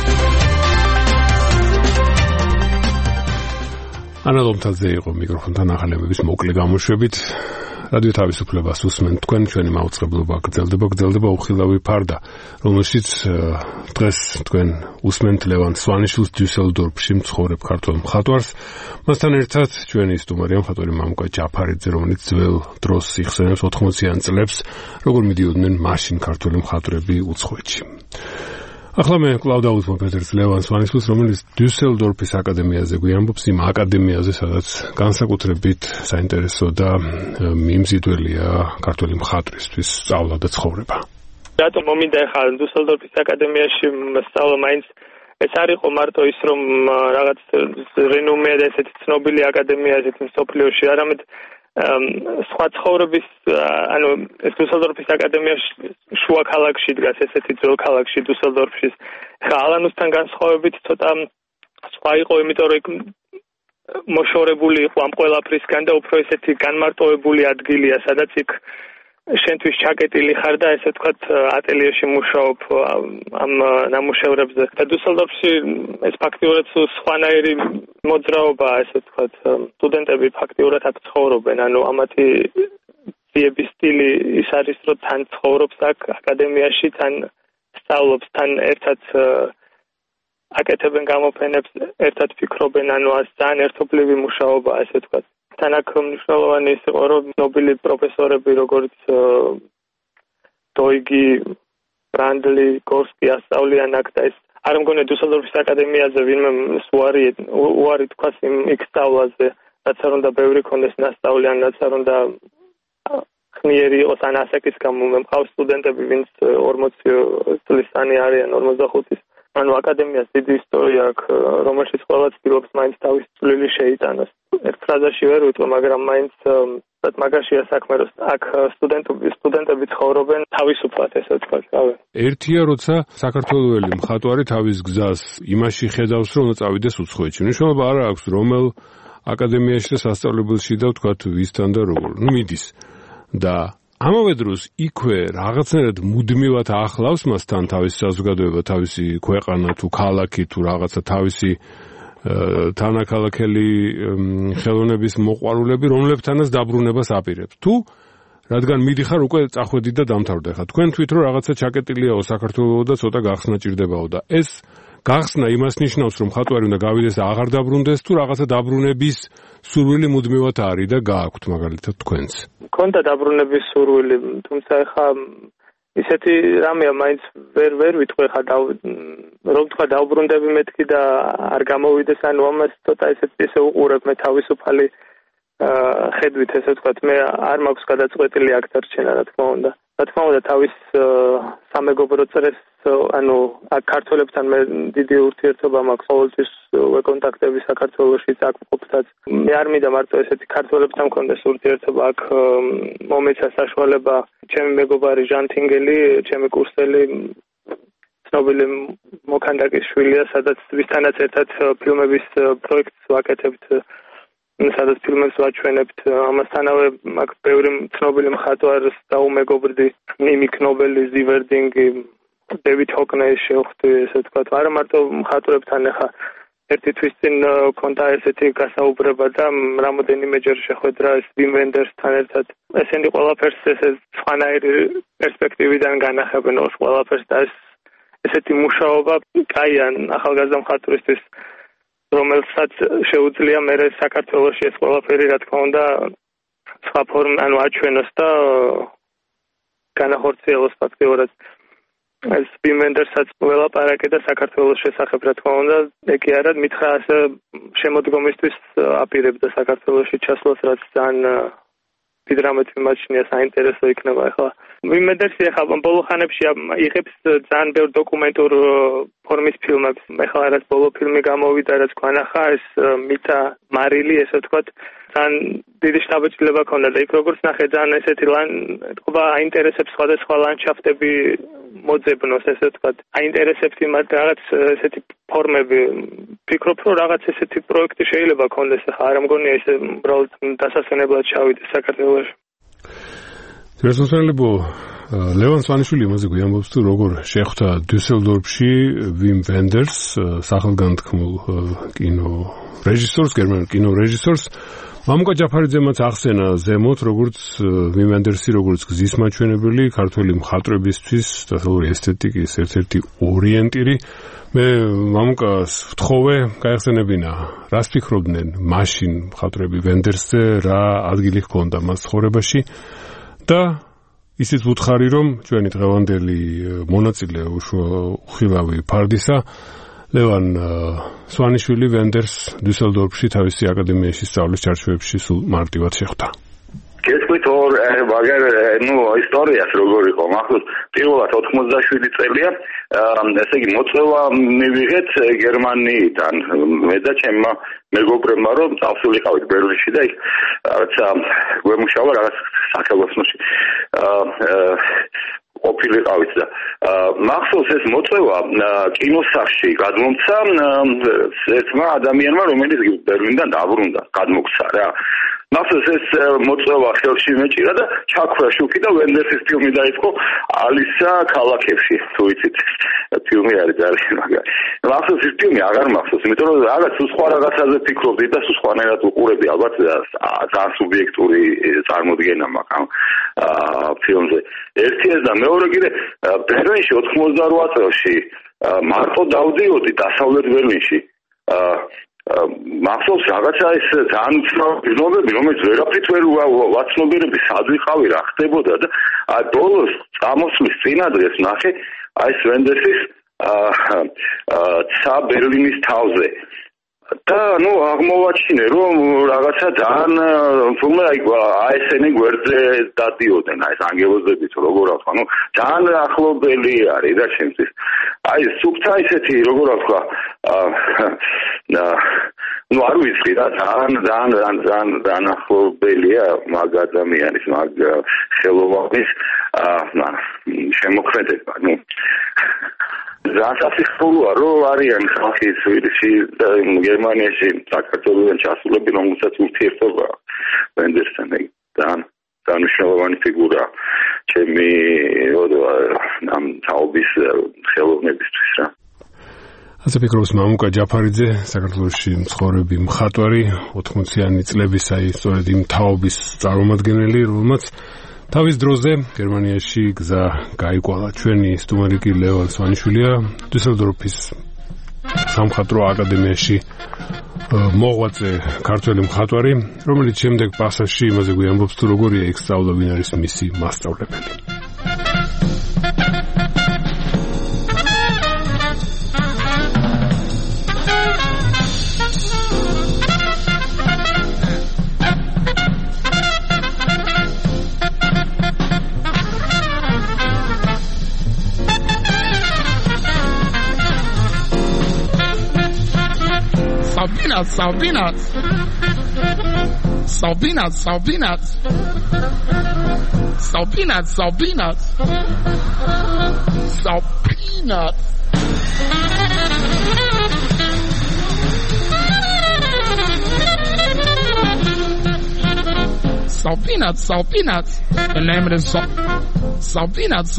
ანა ლომთაძე იყო მიკროფონთან ახალი ამბების მოკლე გამოშვებით. რადიო თავისუფლებას უსმენთ თქვენ, ჩვენი მაუწყებლობა გრძელდება უხილავი ფარდა, რომელშიც დღეს თქვენ უსმენთ ლევან სვანიშვილს დიუსელდორფში მცხოვრებ ქართველ მხატვარს. მასთან ერთად ჩვენი სტუმარია მხატვარი მამუკა ჯაფარიძე, რომელიც ძველ დროს იხსენებს 80-იან წლებს, როგორ მიდიოდნენ მაშინ ქართველი მხატვრები უცხოეთში. ახლა მე კლავ დავუთმობ ერთ ლევან სვანიშვილს, რომელიც დიუსელდორფის აკადემიაზე გვიამბობს, იმ აკადემიაზე, სადაც განსაკუთრებით საინტერესო და მიმზიდველია ქართველი მხატვრისთვის სწავლა და ცხოვრება. რატომ მომინდა ახლა დიუსელდორფის აკადემიაში სწავლა? მაინც ეს არ იყო მარტო ის, რომ რაღაც რენომე და ესეთი ცნობილი აკადემია ესეთი მსოფლიოში, არამედ სხვა ცხოვრების, ანუ ეს დიუსელდორფის აკადემია შუა ქალაქში დგას, ესეთი ძველ ქალაქში დიუსელდორფში. ხა ალანუსთან განსხვავებით ცოტა სხვა იყო, იმიტომ რომ მოშორებული იყო ამ ყველაფრისგან და უფრო ესეთი განმარტოვებული ადგილია, სადაც იქ შენთვის ჩაკეტილი ხარ და ესე ვთქვათ ატელიეში მუშაობ ამ ნამუშევრებზე. და დიუსელდორფში ეს ფაქტიურად სხვანაირი მოძრაობაა, ესე ვთქვათ, სტუდენტები ფაქტიურად აქ ცხოვრობენ, ანუ ამათი ძიების სტილი ის არის, რომ თან ცხოვრობს აქ აკადემიაში, თან სწავლობს, თან ერთად აკეთებენ გამოფენებს, ერთად ფიქრობენ, ანუ ძალიან ერთობლივი მუშაობაა, ესე ვთქვათ. თან აქ მნიშვნელოვანი ის იყო, რომ ნობილი პროფესორები, როგორც დოიგი, ბრანდლი, გორსკი ასწავლიან აქ და ეს არ მგონია დიუსელდორფის აკადემიაზე ვინმე უარი თქვას იქ სწავლაზე, რაც არ უნდა ბევრი ქონდეს ნასწავლი, ან რაც არ უნდა ხნიერი იყოს, ან ასაკის გამო მე მყავს სტუდენტები, ვინც 40 წლისანი არიან, 45-ის. ანუ აკადემიას დიდი ისტორია აქვს, რომელშიც ყველა ცდილობს მაინც თავის წვლილი შეიტანოს. ერთ ფრაზაში ვერ ვიტყვი, მაგრამ მაინც მაგაშია საქმე, რომ აქ სტუდენტები ცხოვრობენ თავისუფლად, ესე ვთქვათ, რავი. ერთია, როცა საქართველოელი მხატვარი თავის გზას იმაში ხედავს, რომ წავიდეს უცხოეთში. მნიშვნელობა არ აქვს, რომელ აკადემიაში და სასწავლებელში და ვთქვათ, ვისთან და როგორ. მიდის და ამავე დროს იქვე რაღაცნაირად მუდმივად ახლავს მასთან თავისი საზოგადოება, თავისი ქვეყანა თუ ქალაქი თუ რაღაცა თავისი თანაქალაქელი ხელოვნების მოყვარულები, რომლებთანაც დაბრუნებას აპირებთ. თუ რადგან მიდიხარ უკვე წახვედით და დამთავრდა. ხა თქვენ თვით რომ რაღაცა ჩაკეტილიაო საქართველოს და ცოტა გახსნა ჭირდებაო და ეს გახსნა იმას ნიშნავს, რომ ხატვარი უნდა გავიდეს და აღარ დაბრუნდეს, თუ რაღაცა დაბრუნების სურვილი მუდმივად არის და გააქვთ მაგალითად თქვენს. მქონდა დაბრუნების სურვილი, თუმცა ხა ისეთი რამეა, მაინც ვერ ვიტყვი ხა რომ თქვა დაუბრუნდები მეთქი და არ გამოვიდეს, ანუ ამას ცოტა ესე უყურებ მე თავისუფალი ხედვით, ესე ვთქვათ, მე არ მაქვს გადაწყვეტილი აქ დარჩენა, რა თქმა უნდა. რა თქმა უნდა, თავის სამეგობრო წრეს, ანუ აქ ქართველებთან მე დიდი ურთიერთობა მაქვს, ყოველთვის ვეკონტაქტები საქართველოშიც აქ მყოფთაც. მე არ მინდა მარტო ესეთი ქართველებთან მქონდეს ურთიერთობა, აქ მომეცა საშუალება ჩემი მეგობარი ჟანთინგელი, ჩემი კურსელი ცნობილი მოქანდაკის შვილია, სადაც ვისთანაც ერთად ფილმების პროექტს ვაკეთებთ, სადაც ფილმებს ვაჩვენებთ. ამასთანავე აქ ბევრი ცნობილი მხატვარს დაუმეგობრდი, მიმიკ ნობელი, ზივერდინგი, დევიდ ჰოკნეის შევხვდი, ესე ვთქვათ, არა მარტო მხატვრებთან, ახლა ერთი თვის წინ ქონდა ესეთი გასაუბრება და რამოდენიმეჯერ შეხვედრა ვიმ ვენდერსთან ერთად. ესენი ყველაფერს ესე სხვანაირი პერსპექტივიდან განახებენ ყველაფერს და ესეთი მუშაობა კაია ახალგაზრდა მხატვრისთვის, რომელსაც შეუძლია მე საქართველოში ეს ყველაფერი, რა თქმა უნდა, სხვა ანუ აჩვენოს და განახორციელოს ფაქტიურად. ეს ვიმ ვენდერსაც ველაპარაკე და საქართველოს შესახებ, რა თქმა უნდა, ეგ არა, მითხრა ასე შემოდგომისთვის აპირებდა საქართველოში ჩასვლას, რაც ძალიან დიდ რამებს მიმაჩნია, საინტერესო იქნება. ახლა ვიმ ვენდერსი ახლა ბოლო ხანებში იღებს ძალიან ბევრ დოკუმენტურ ფორმის ფილმებს. ახლა რაც ბოლო ფილმი გამოვიდა, რაც გვანახა, ეს მიტა მარილი, ესე ვთქვათ, ძალიან დიდი შთაბეჭდილება ქონდა და იქ როგორც ნახე, ძალიან ესეთი თქვა აინტერესებს სხვადასხვა ლანდშაფტები მოძებნოს, ესე ვთქვათ, აინტერესებს იმათ რაღაც ესეთი ფორმები. ფიქრობ, რომ რაღაც ესეთი პროექტი შეიძლება ქონდეს, ახლა არ მგონია ესე უბრალოდ დასასვენებლად ჩავიდეს საქართველოში. გასასწორებო ლევან სვანიშვილი იმაზე გვიამბობს, თუ როგორ შეხვდა დიუსელდორფში ვიმ ვენდერს, სახელგანთქმულ კინორეჟისორს, გერმანულ კინორეჟისორს. მამუკა ჯაფარიძემაც ახსენა ზემოთ, როგორც ვიმ ვენდერსი, როგორც გზის მაჩვენებელი ქართველი მხატვრებისთვის, დასავლური ესთეტიკის ერთ-ერთი ორიენტირი. მე მამუკას ვთხოვე, გაიხსენებინა, რას ფიქრობდნენ მაშინ მხატვრები ვენდერსზე, რა ადგილი ჰქონდა მას ცხოვრებაში და ისიც ვუთხარი, რომ ჩვენი დღევანდელი მონაწილე უხილავი ფარდისა ლევან სვანიშვილი ვენდერს დიუსელდორფში თავისი აკადემიაში სწავლის ჩარჩოებში სულ მარტივად შეხვდა. გეტყვით მაგარ ისტორიას როგორ იყო. მახსოვს პირველად 87 წელია, ესე იგი მოწვევა მივიღეთ გერმანიიდან. მე და ჩემმა მეგობრებმა რომ წავსულიყავით ბერლინში და იქ რაცა გვემუშავა რაღაც სახელოსნოში. ყოფილიყავით და მახსოვს ეს მოწვევა კინოსახლში გადმომცა ერთმა ადამიანმა, რომელიც ბერლინიდან დაბრუნდა, გადმოგვცა რა. მახსოვს ეს მოწვევა ხელში მეჭირა და ჩაქვია შუქი და ვენდერსის ფილმი დაიწყო ალისა ქალაქებში, თუ იცით. ფილმი არის ძალიან მაგარი. მახსოვს ეს ფილმი აღარ მახსოვს, იმიტომ რომ რაღაც სხვა რაღაცაზე ფიქრობდი და სხვანაირად უყურებდი, ალბათ ძალიან სუბიექტური წარმოდგენა მაქვს ფილმზე. ერთი ეს და მეორე კიდე ბერლინში 88 წელს მარტო დავდიოდი დასავლეთ ბერლინში. მახსოვს რაღაცა ეს ძალიან ცნობები, რომელიც ვერაფრით ვერ ვაცნობიერებდი, სად ვიყავი, რა ხდებოდა და აი ბოლოს წამოსვლის წინადრეს ნახე აი ეს ვენდერსის ცა ბერლინის თავზე. და აღმოვაჩინე რომ რაღაცა ძალიან თუმცა ესენი გვერდზე დადიოდნენ, აი ეს ანგელოზებიც როგორ ვთქვა, ძალიან ახლობელი არის და ჩემთვის. აი სუფთა ისეთი როგორ ვთქვა, არ ვიცი რა, ძალიან ახლობელია მაგ ადამიანის, მაგ ხელოვანის შემოქმედება, სასიხუროა, რომ არიან ხალხი სვიდში და გერმანიაში საქართველოსთან ჩასულები, რომელსაც ურთიერთობა ვენდერსთან ძალიან მნიშვნელოვანი ფიგურა ჩემი ამ თაობის ხელოვნებისთვის რა. ასე ფიქრობს მამუკა ჯაფარიძე, საქართველოში მცხოვრები მხატვარი, 80-იანი წლების, სწორედ იმ თაობის წარმომადგენელი, რომელმაც თავის დროზე გერმანიაში გზა გაიკვალა. ჩვენი სტუმარი კი ლევან სვანიშვილია, დუსელდორფის სამხატვრო აკადემიაში მოღვაწე ქართველი მხატვარი, რომელიც შემდეგ პასაჟში იმაზე გვიამბობს თუ როგორია იქ სწავლა, ვინ არის მისი მასწავლებელი. Salpinats. The name of the song. Salpinats.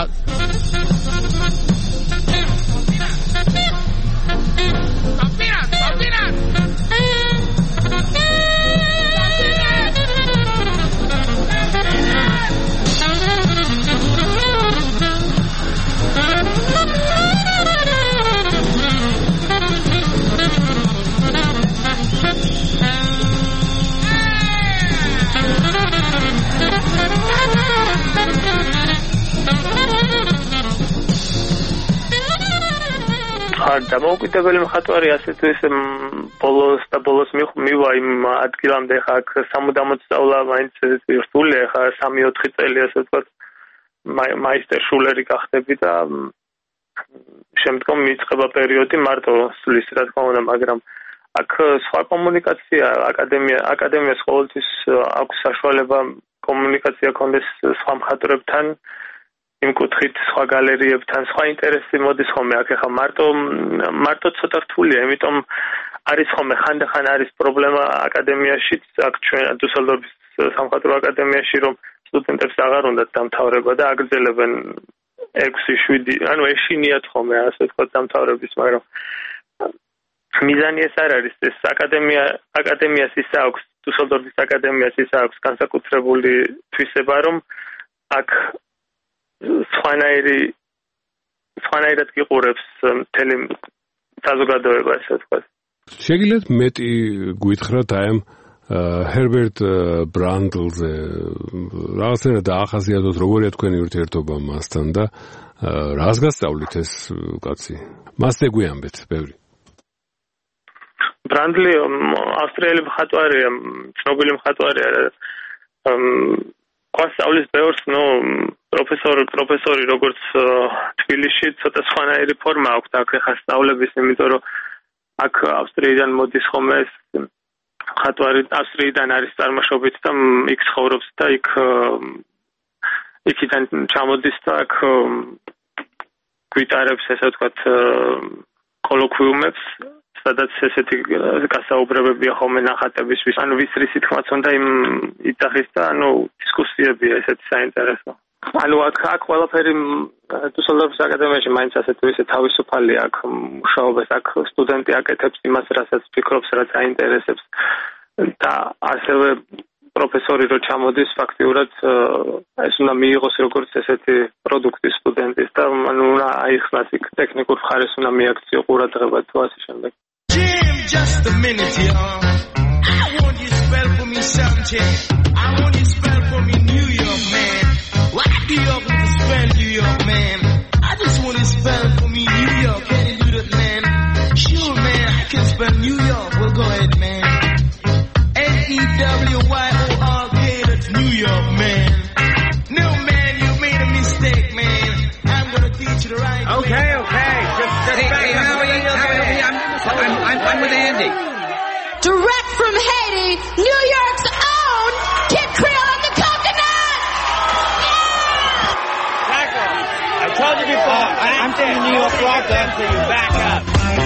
დამოუკიდებელი მხატვარი ასე თუ ისე ბოლოს მივა იმ ადგილამდე, ხა აქ სამუდამოდ სწავლა მაინც რთულია, ხა 3-4 წელი ასე ვთქვათ მაისტერ შულერი გახდები და შემდგომ მიწყება პერიოდი მარტო სulis, რა თქმა უნდა, მაგრამ აქ სხვა კომუნიკაცია, აკადემიას ყოველთვის აქვს საშუალება კომუნიკაცია კონდეს სხვა მხატვრებთან, იმ კუთხით სხვა გალერიებთან, სხვა ინტერესი მოდის ხოლმე აქ, ხა მარტო ცოტა რთულია, იმიტომ არის ხოლმე ხანდახან არის პრობლემა აკადემიაშიც, აქ ჩვენ დუსელდორფის სამხატვრო აკადემიაში, რომ სტუდენტებს აღარ უნდათ დამთავრება და აგრძელებენ 6-7, ანუ ეშინიათ ხოლმე ასე ვთქვათ დამთავრების, მაგრამ მიზანი ეს არ არის, ეს აკადემიას ის აქვს, დუსელდორფის აკადემიას ის აქვს განსაკუთრებული თვისება, რომ აქ სხვანაირად გიყურებს მთელი საზოგადოება, ასე ვთქვათ. შეგიძლიათ მეტი გვითხრათ აი ამ ჰერბერტ ბრანდლზე, რაღაცნაირად დაახაზიათოთ, როგორია თქვენი ურთიერთობა მასთან და რას გასწავლით ეს კაცი? მასზე გვიამბეთ ბევრი. ბრანდლი ავსტრიელი მხატვარია, ცნობილი მხატვარია. გვასწავლის ბევრს, პროფესორი როგორც თბილისში ცოტა სხვანაირი ფორმა აქვს აქ ხა სწავლების, იმიტომ რომ აქ ავსტრიიდან მოდის ხოლმე ეს მხატვარი, ავსტრიიდან არის წარმოშობით და იქ ცხოვრობს და იქიდან ჩამოდის და აქ გვიტარებს, ესე ვთქვათ, კოლოკვიუმებს, სადაც ესეთი გასაუბრებებია ხოლმე ნახატებისთვის, ანუ ვის რისი თქმაც უნდა იმ იტახის და დისკუსიებია ესეთი საინტერესო. ანუ აქ ყველაფერი დუსელდორფის აკადემიაში მაინც ასე თუ ისე თავისუფალია, აქ მუშაობას, აქ სტუდენტი აკეთებს იმას, რასაც ფიქრობს, რაც აინტერესებს და ასევე პროფესორი რო ჩამოდის, ფაქტიურად ეს უნდა მიიღოს როგორც ესეთი პროდუქტი სტუდენტის და ანუ უნდა აიხსნას იქ ტექნიკურ მხარეს უნდა მიაქციო ყურადღება თუ ასე შემდეგ. Jim, just a minute, y'all. I want you to spell for me something. I want you to spell for me New York, man. Why do you have to spell New York, man? I just want you to spell for me New York. Can you do that, man? Sure, man, I can spell New York. Well, go ahead, man. Newyork, that's New York, man. No, man, you made a mistake, man. I'm gonna teach you the right way. Okay. Just I'm with Andy. Direct from Haiti, New York's own Kid Creole and the Coconut! Yeah! Back up. I told you before, I'm saying New York rock dance, so you back up.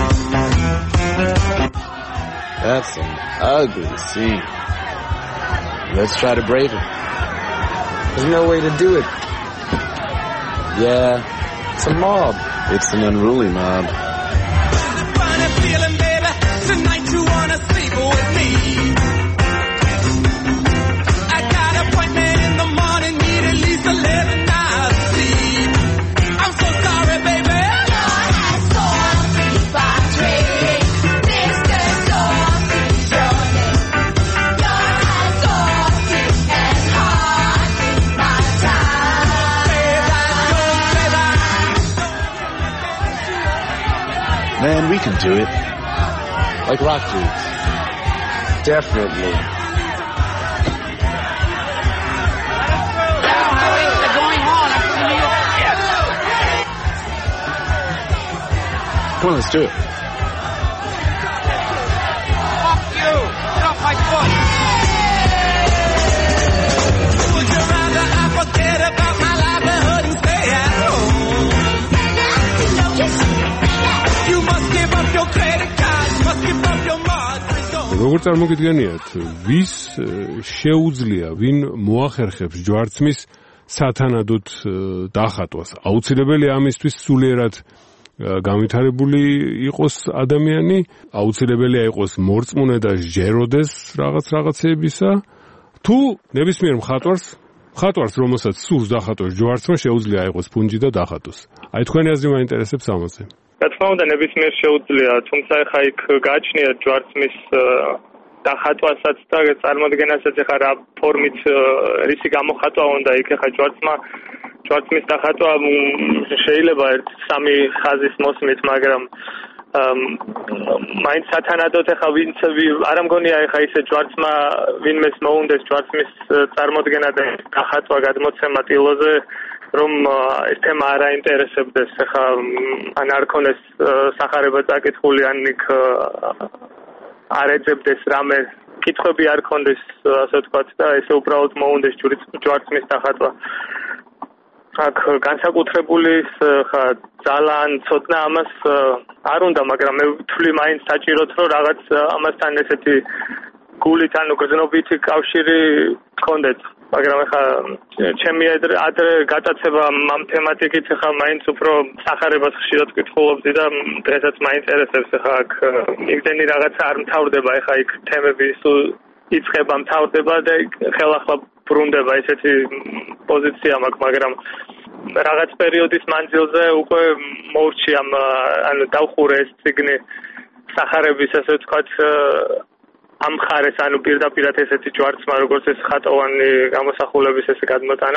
That's an ugly scene. Let's try to brave it. There's no way to do it. Yeah, it's a mob. It's an unruly mob. Man, we can do it. Like rock dudes. Definitely. Come on, let's do it. Fuck you! Get off my foot! Would you rather I forget about my livelihood and stay at home? You must give up your credit card, must give up your margin. როგორ წარმოგიდგენიათ, ვის შეუძლია, ვინ მოახერხებს ჯვარცმის სათანადოდ დახატვას? აუცილებელი ამისთვის სულიერად განვითარებული იყოს ადამიანი, აუცილებელია იყოს მორწმუნე და ჟეროდეს რაღაცეებისა, თუ ნებისმიერ მხატვარს, რომელსაც სურს დახატოს ჯვარცმა, შეუძლია იყოს ფუნჯი და დახატოს. აი თქვენი აზრი მაინტერესებს ამაზე. რა თქმა უნდა, ნებისმიერ შეუძლია, თუმცა ხა იქ გააჩნია ჯვარცმის დახატვასაც და წარმოდგენასაც ხა რა ფორმით რისი გამოხატვა უნდა იქ ხა ჯვარცმის დახატვა შეიძლება ერთ-სამი ხაზის მოსმით, მაგრამ მაინც სათანადოდ ხა ვინც არ ამგონია ხა ისე ჯვარცმა ვინმეს მოუნდეს ჯვარცმის წარმოდგენა და დახატვა გადმოცემა ტილოზე, რომ ეს თემა არ აინტერესებდეს ხა ან არ ქონდეს სახარება წაკითხული, ან იქ არ ეძებდეს რამე კითხვები არ ქონდეს, ასე ვთქვათ, და ესე უბრალოდ მოუნდეს ჯვარცმის დახატვა. აქ განსაკუთრებული ხა ძალა ან ცოდნა ამას არ უნდა, მაგრამ მე ვთვლი მაინც საჭიროთ, რომ რაღაც ამასთან ესეთი გულით ანუ გრძნობითი კავშირი გქონდეთ. მაგრამ ხა ჩემი ადრე გატაცება ამ თემატიკით ხა მაინც უფრო სახარებას ხშირად ვკითხულობდი და დღესაც მაინტერესებს ხა აქ იმდენი რაღაცა არ მთავრდება, ხა იქ თემები სულ იწყება, მთავრდება და ხელახლა ბრუნდება, ესეთი პოზიცია მაქვს, მაგრამ რაღაც პერიოდის მანძილზე უკვე მოვრჩი ანუ დავხურე ეს წიგნი სახარების, ასე ვთქვათ, ამ ხარეს, ანუ პირდაპირად ესეთი ჯვარცმა, როგორც ეს ხატოვანი გამოსახულების ესე გადმოტანა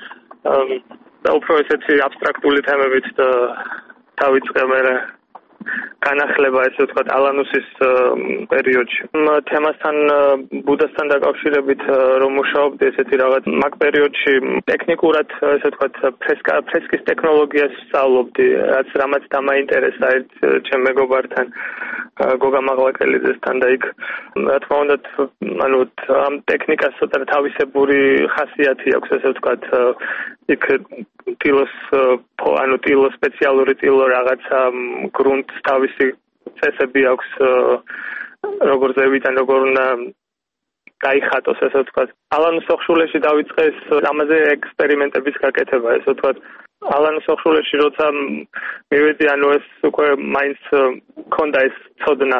და უფრო ესეთი აბსტრაქტული თემებით დავიწყე მე განახლება, ესე ვთქვათ, ალანუსის პერიოდში. თემასთან ბუდასთან დაკავშირებით რომ მუშაობდი ესეთი რაღაც მაგ პერიოდში ტექნიკურად, ესე ვთქვათ, ფრესკის ტექნოლოგიას ვსწავლობდი, რამაც დამაინტერესა ერთ ჩემ მეგობართან, გოგა მაღლაკელიძესთან და იქ რა თქმა უნდა ანუ ამ ტექნიკას ცოტა თავისებური ხასიათი აქვს, ესე ვთქვათ, იქ ტილოს სპეციალური ტილო რაღაცა გრუნტს თავისი წესები აქვს, როგორ ზევიდან როგორ უნდა გაიხატოს, ესე ვთქვათ. ალანუს ოხშულეში დავიწყე ამაზე ექსპერიმენტების გაკეთება, ესე ვთქვათ. ალანუს ოხშულეში როცა მივედი, ანუ ეს უკვე მაინც მქონდა ეს ცოდნა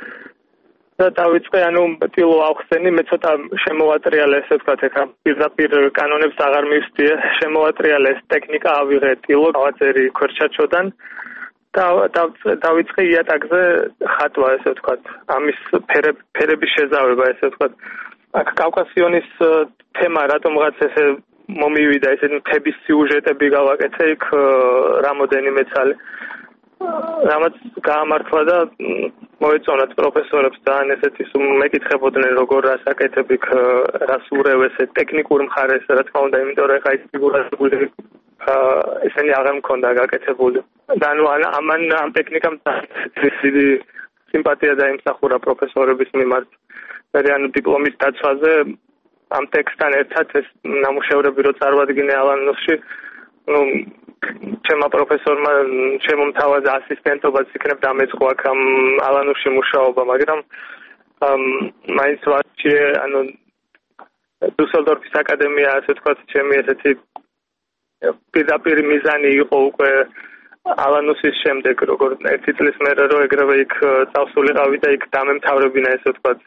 და დავიწყე, ანუ ტილო ავხსენი, მე ცოტა შემოვატრიალე, ესე ვთქვათ, ეხა პირდაპირ კანონებს აღარ მივსდიე, შემოვატრიალე ეს ტექნიკა, ავიღე ტილო გავაწერი ქვერჩაჩოდან და დავიწყე იატაკზე ხატვა, ესე ვთქვათ, ამის ფერების შეზავება, ესე ვთქვათ. აქ კავკასიონის თემა რატომღაც ესე მომივიდა, ესე მთების სიუჟეტები გავაკეთე იქ რამოდენიმე წელი. რამაც გაამართლა და მოეწონათ პროფესორებს ძალიან ესეთი მეკითხებოდნენ, როგორ რას აკეთებ იქ, რას ურევ ესე ტექნიკურ მხარეს, რა თქმა უნდა, იმიტომ რომ ხა ის ფიგურები ესენი აღარ მქონდა გაკეთებული. და ანუ ამ ტექნიკამ დიდი სიმპათია დაიმსახურა პროფესორების მიმართ. ანუ დიპლომის დაცვაზე ამ ტექსტთან ერთად ეს ნამუშევრები რო წარვადგინე ალანუსში, ну ჩემმა პროფესორმა შემომთავაზა ასისტენტობაც იქნებ დამეწყო აქ ამ ალანუსში მუშაობა, მაგრამ მაინც ვარჩიე, ანუ დუსელდორფის აკადემია, ასე ვთქვათ, ჩემი ესეთი პირდაპირ მიზანი იყო უკვე ალანუსის შემდეგ, როგორ ერთი წლის მერე რო ეგრევე იქ წავსულიყავი და იქ დამემთავრებინა, ესე ვთქვათ,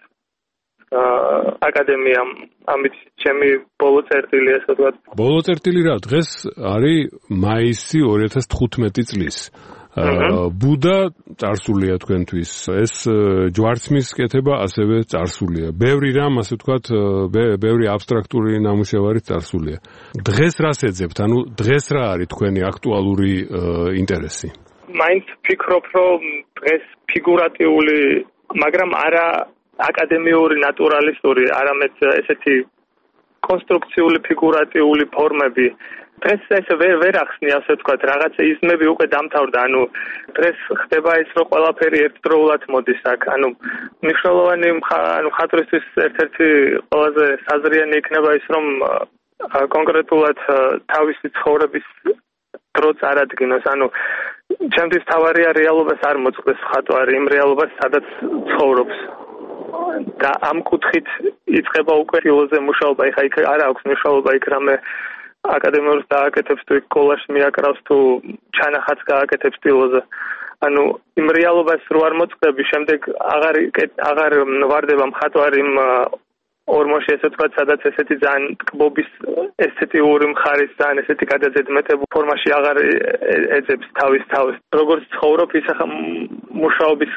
აკადემიამ, ამით ჩემი ბოლო წერტილი, ესე ვთქვათ. ბოლო წერტილი რა, დღეს არის მაისი 2015 წლის. ბუდა წარსულია თქვენთვის, ეს ჯვარცმის კეთება ასევე წარსულია. ბევრი რამ, ასე ვთქვათ, ბევრი აბსტრაქტული ნამუშევარი წარსულია. დღეს რას ეძებთ? ანუ დღეს რა არის თქვენი აქტუალური ინტერესი? მაინც ფიქრობ, რომ დღეს ფიგურატიული, მაგრამ არა აკადემიური, ნატურალისტური, არამედ ესეთი კონსტრუქციული, ფიგურატიული ფორმები. დღეს ეს ვერ ახსნი, ასე ვთქვათ, რაღაცა იზმები უკვე დამთავრდა. დღეს ხდება ის, რომ ყველაფერი ერთდროულად მოდის აქ. მნიშვნელოვანი მხატვრისთვის ერთ-ერთი ყველაზე საზრიანი იქნება ის, რომ კონკრეტულად თავისი ცხოვრების დრო წარადგინოს. ჩემთვის თავარია რეალობას არ მოწყდეს მხატვარი, იმ რეალობას, სადაც ცხოვრობს. და ამ კუთხით იწყება უკვე ფილოზე მუშაობა. ეხლა იქ არ აქვს მნიშვნელობა იქ რამე აკადემიურს დააკეთებს თუ კოლაჟს მიაკრავს თუ ჩანახატს გააკეთებს სტილოზე. იმ რეალობას რო არ მოწყდები, შემდეგ აღარ ვარდება მხატვარი იმ ორმოში, ესე ვთქვათ, სადაც ესეთი ძალიან ტკბობის ესთეტიური მხარის, ძალიან ესეთი გადაძედმეტებულ ფორმაში აღარ ეძებს თავის თავს. როგორც ცხოვრობ, ის ახლა მუშაობის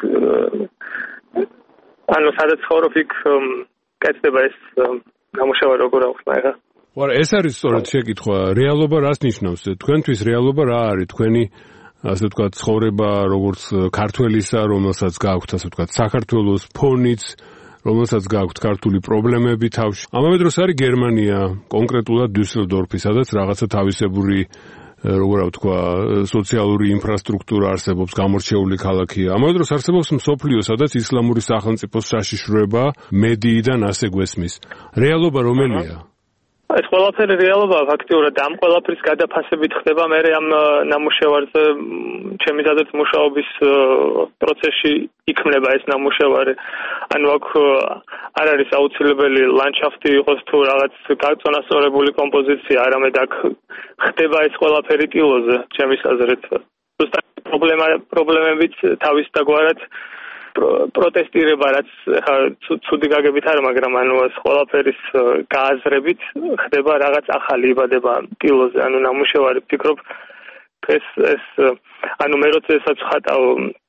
სადაც ცხოვრობ, იქ კეთდება ეს გამუშავა როგორ აქვს ახლა. ეს არის სწორედ შეკითხვა. რეალობა რას ნიშნავს? თქვენთვის რეალობა რა არის? თქვენი ასე ვთქვათ ცხოვრება როგორც ქართველისა, რომელსაც გააქვთ ასე ვთქვათ საქართველოს ფონიც, რომელსაც გააქვთ ქართული პრობლემები თავში. ამავე დროს არის გერმანია, კონკრეტულად დუსელდორფი, სადაც რაღაცა თავისებური როგორ ვთქვა, სოციალური ინფრასტრუქტურა არსებობს, გამორჩეული ქალაქია. ამავე დროს არსებობს მსოფლიო, სადაც ისლამური სახელმწიფოს საშიშროება მედიიდან ასე გვესმის. რეალობა რომელია? ეს ყველაფერი რეალობაა ფაქტიურად. ამ ყველაფრის გადაფასებით ხდება მე ამ ნამუშევარზე, ჩემი ზადაც მუშაობის პროცესში იქმნება ეს ნამუშევარი. აქ არ არის აუცილებელი ლანდშაფტი იყოს თუ რაღაც გაწონასწორებული კომპოზიცია, არამედ აქ ხდება ეს ყველაფერი ტილოზე, ჩემი აზრით. პრობლემებით თავისდაგვარად პროტესტირება, რაც ცუდი გაგებით არა, მაგრამ ეს ყველაფერის გააზრებით ხდება რაღაც ახალი იბადება ტილოზე, ნამუშევარი. ვფიქრობ, ეს მე როცა ესაც ხატავ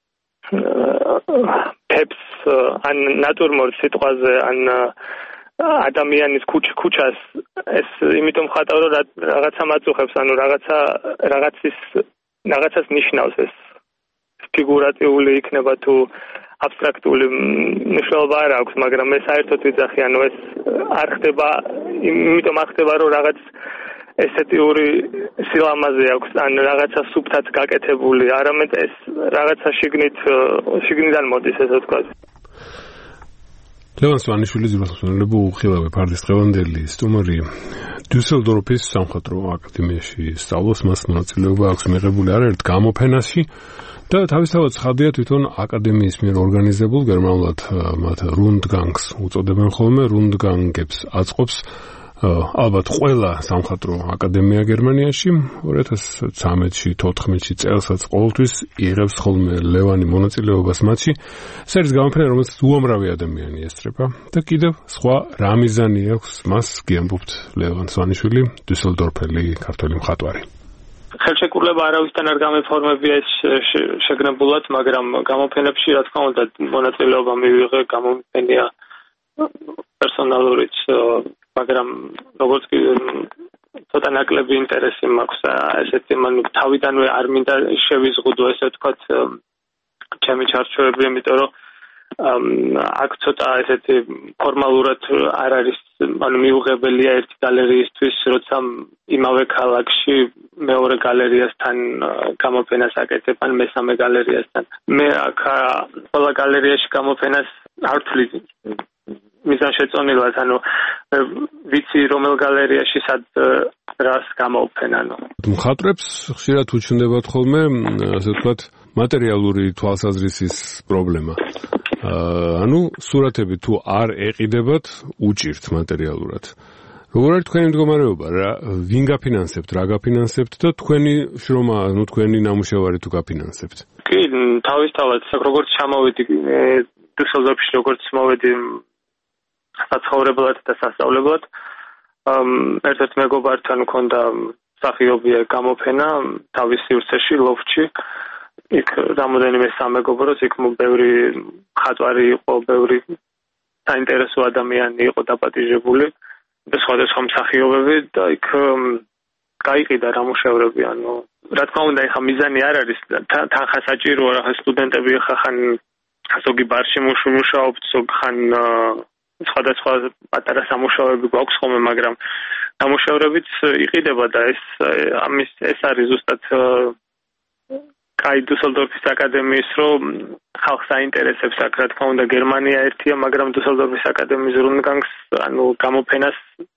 ფებს ან ნატურმორტ სიტყვაზე, ან ადამიანის ქუჩას, ეს იმიტომ ხატავ, რომ რაღაცა მაწუხებს, რაღაცას ნიშნავს ეს ფიგურატიული იქნება თუ აბსტრაქტული მნიშვნელობა არ აქვს, მაგრამ ეს საერთოდ ვიძახი, ეს არ ხდება, იმიტომ არ ხდება, რომ რაღაც ესთეტიური სილამაზე აქვს, ან რაღაცა სუფთად გაკეთებული, არამედ ეს რაღაცა შიგნიდან მოდის, ესე ვთქვათ. ლევან სვანიშვილი ძიროსწორებო უხილავე ფარდის დღევანდელი სტუმარი დუსელდორფის სამხატვრო აკადემიაში სწავლობს, მას მონაწილეობა აქვს მიღებული არაერთ გამოფენაში. და თავისთავად ცხადია თვითონ აკადემიის მიერ ორგანიზებულ გერმანულად მათ რუნდგანგს უწოდებენ ხოლმე, რუნდგანგებს აწყობს ალბათ ყველა სამხატვრო აკადემია გერმანიაში 2013-ში, 14-ში წელსაც ყოველთვის იღებს ხოლმე ლევანი მონაწილეობას მათში. ეს არის გამოფენა, რომელსაც უამრავი ადამიანი ესწრება და კიდევ სხვა რა მიზანი აქვს მას გიამბობთ ლევან სვანიშვილი, დუსელდორფელი ქართველი მხატვარი. ხელშეკრულება არავისთან არ გამეფორმებია ეს შეგნებულად, მაგრამ გამოფენებში რა თქმა უნდა მონაწილეობა მივიღე, გამოფენია პერსონალურიც, მაგრამ როგორც კი ცოტა ნაკლები ინტერესი მაქვს ესეთი, თავიდანვე არ მინდა შევიზღუდო, ესე ვთქვათ, ჩემი ჩარჩოები, იმიტომ რომ აქ ცოტა ესეთი ფორმალურად არ არის, მიუღებელია ერთი გალერიისთვის, როცა იმავე ქალაქში მეორე გალერიასთან გამოფენას აკეთებ, ან მესამე გალერიასთან. მე აქ ყველა გალერეაში გამოფენას არ ვთვლი მიზანშეწონილად, ვიცი რომელ გალერეაში სად რას გამოვფენ. მხატვრებს ხშირად უჩნდებათ ხოლმე, ასე ვთქვათ, მატერიალური თვალსაზრისის პრობლემა. სურათები თუ არ ეყიდებათ, უჭირთ მატერიალურად. როგორ არის თქვენი მდგომარეობა? ვინ გაფინანსებთ, რა გაფინანსებთ და თქვენი შრომა, თქვენი ნამუშევარი თუ გაფინანსებთ? კი, თავისთავად, როგორც ჩამოვედი დუსელდორფში, როგორც მოვედი საცხოვრებლად და სასწავლებლად, ერთ-ერთ მეგობართან მქონდა მსახიობია გამოფენა თავის სივრცეში, ლოფტში. იქ რამოდენიმე სამეგობროს, იქ ბევრი მხატვარი იყო, ბევრი საინტერესო ადამიანი იყო დაპატიჟებული და სხვადასხვა მსახიობები და იქ გაიყიდა ნამუშევრები, რა თქმა უნდა, ეხა მიზანი არ არის თანხა საჭიროა, რა სტუდენტები ეხა ხან ზოგი ბარში მუშაობთ, ზოგი ხან სხვადასხვა პატარა სამუშაოები გვაქვს ხოლმე, მაგრამ დამუშავებებით იყიდება და ეს არის ზუსტად კაი დუსელდორფის აკადემიის რომ ხალხს აინტერესებს აქ, რა თქმა უნდა, გერმანია ერთია, მაგრამ დუსელდორფის აკადემიის რუნგანგს, ანუ გამოფენას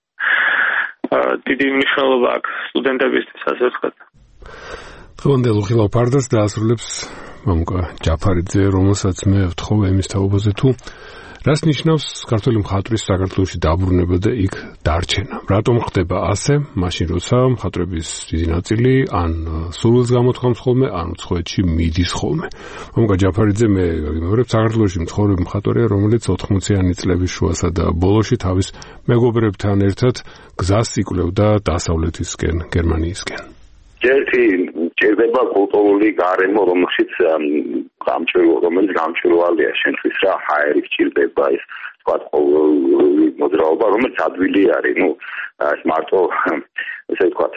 დიდი მნიშვნელობა აქვს სტუდენტებისთვის, ასე ვთქვათ. დღევანდელ უხილავ ფარდას დაასრულებს მამუკა ჯაფარიძე, რომელსაც მე ვთხოვ ემის თაობაზე თუ რას ნიშნავს ქართული მხატვრის საქართველოში დაბრუნება და იქ დარჩენა? რატომ ხდება ასე? მაშინ როცა მხატვრების დიდი ნაწილი ან სურვილს გამოთქვამს ხოლმე, ან უცხოეთში მიდის ხოლმე. მამუკა ჯაფარიძე მე გაგიმეორებ საქართველოში მცხოვრები მხატვარია, რომელიც 80-იანი წლების შუასა და ბოლოში თავის მეგობრებთან ერთად გზას იკვლევდა დასავლეთისკენ, გერმანიისკენ. ერთი ჭირდება კულტურული გარემო, რომელიც გამჭვირვალეა შენთვის რა ჰაერი ჭირდება ის თქვა ყოველი მოძრაობა, რომელიც ადვილი არის, ეს მარტო ესე ვთქვათ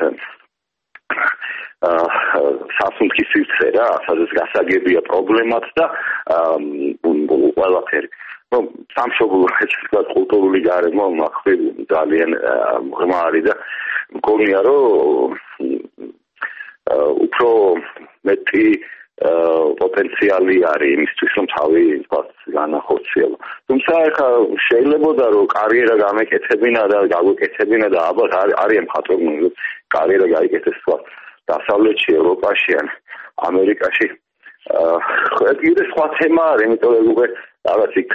სასუნთქის სივრცე რა, სადაც გასაგებია პრობლემაც და ყველაფერი. სამშობლო ეს ვთქვათ კულტურული გარემო მახვი ძალიან ღრმა არის და მგონია რომ უფრო მეტი პოტენციალი არის იმისთვის რომ თავი განახორციელო. თუმცა ეხა შეიძლებოდა რომ კარიერა გამეკეთებინა და გაგვეკეთებინა და ალბათ არიან მხატვრები კარიერა გაიკეთეს თქვა დასავლეთში, ევროპაში ან ამერიკაში. კიდე სხვა თემა არის, იმიტომ რომ უკვე რაღაც იქ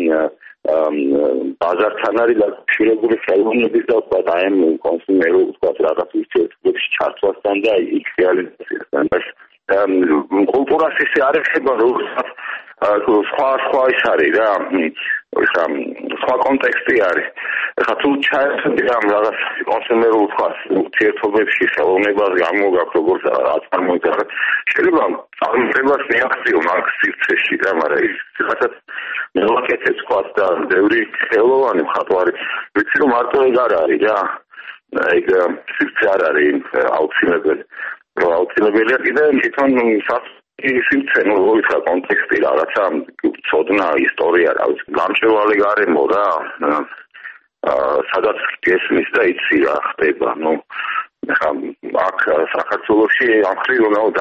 ბაზართან არის დაკავშირებული ხელოვნების და სხვა აი კონსუმერულ სხვა რაღაც ურთიერთობებში ჩართვასთან და იქ რეალიზაციასთან. კულტურას ისე არ ეხება რომ სხვა ის არის რა, სხვა კონტექსტი არის. ეხლა თუ ჩაერთები ამ რაღაც კონსუმერულ სხვა ურთიერთობებში ხელოვნებას გამოგაქვს როგორც აწარმოებდა, შეიძლება წარმოებას რეაქციო მაგ სივრცეში რა, მაგრამ ის რაღაცა მოვაკეთებს სხვა და ბევრი ხელოვანი მხატვარი. ვიცი რომ მარტო ეგ არ არის რა, ეგ სივრცე არ არის აუცილებელი. აუცილებელია კიდე თვითონ სივრცე, ვთქვა კონტექსტი რაღაცა ცოდნა, ისტორია, რა ვიცი, გამჭვირვალე გარემო რა, სადაც გესმის და იცი რა ხდება, აქ საქართველოში ამ ხრივ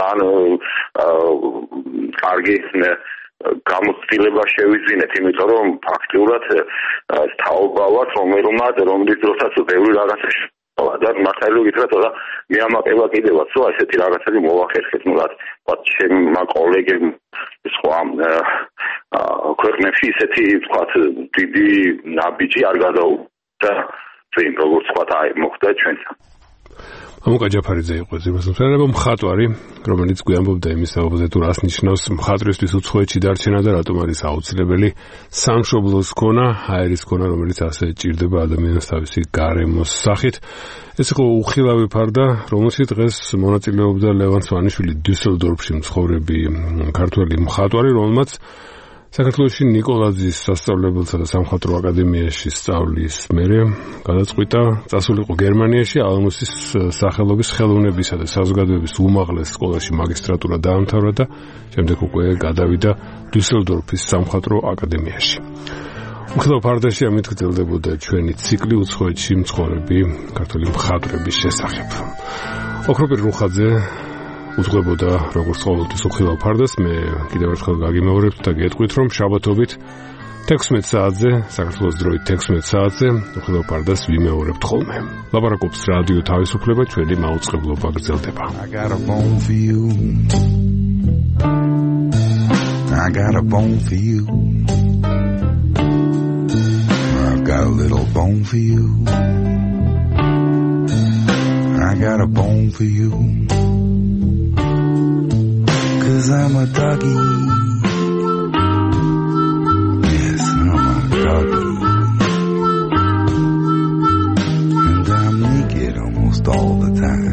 კარგი გამოცდილება შევიძინეთ, იმიტომ რომ ფაქტიურად თაობა ვართ რომლის დროსაც ბევრი რაღაცა და მართალი გითხრათ რა მეამაყება კიდევაც რა ესეთი რაღაცები მოვახერხეთ რა ჩემმა კოლეგებმა სხვა ქვეყნებში ესეთი ვთქვათ დიდი ნაბიჯი არ გადაუდა წინ როგორც ვთქვათ აი მოხდა ჩვენთან. მამუკა ჯაფარიძე იყო ზემოსამსახურებო მხატვარი, რომელიც გვიამბობდა იმის თაობაზე თუ რას ნიშნავს მხატვრისთვის უცხოეთში დარჩენა და რატომ არის აუცილებელი სამშობლოს ქონა, ჰაერის ქონა, რომელიც ასე ჭირდება ადამიანს თავისი გარემოს სახით. ეს იყო უხილავი ფარდა, რომელშიც დღეს მონაწილეობდა ლევან სვანიშვილი, დუსელდორფში მცხოვრები ქართველი მხატვარი, რომელმაც საქართველოში ნიკოლაძის სასწავლებელსა და სამხატვრო აკადემიაში სწავლის მერე გადაწყვიტა წასულიყო გერმანიაში, ალმუსის სახელობის ხელოვნებისა და საზოგადოების უმაღლეს სკოლაში მაგისტრატურა დაამთავრა და შემდეგ უკვე გადავიდა დუსელდორფის სამხატვრო აკადემიაში. უხილავ ფარდაში ამით გრძელდებოდა ჩვენი ციკლი უცხოეთში მცხოვრები ქართველი მხატვრების შესახებ. ოქროპირ რუხაძე უძღვებოდა როგორც ყოველთვის უხილავ ფარდას, მე კიდევ ერთხელ გაგიმეორებთ და გეტყვით, რომ შაბათობით 16 საათზე, საქართველოს დროით 16 საათზე უხილავ ფარდას ვიმეორებთ ხოლმე. ლაპარაკობს რადიო თავისუფლება, ჩვენი მაუწყებლობა გრძელდება. I got a bone for you. I got a bone for you. I've got a little bone for you. I got a bone for you. 'Cause I'm a doggy. Yes, I'm a doggy. And I'm naked almost all the time.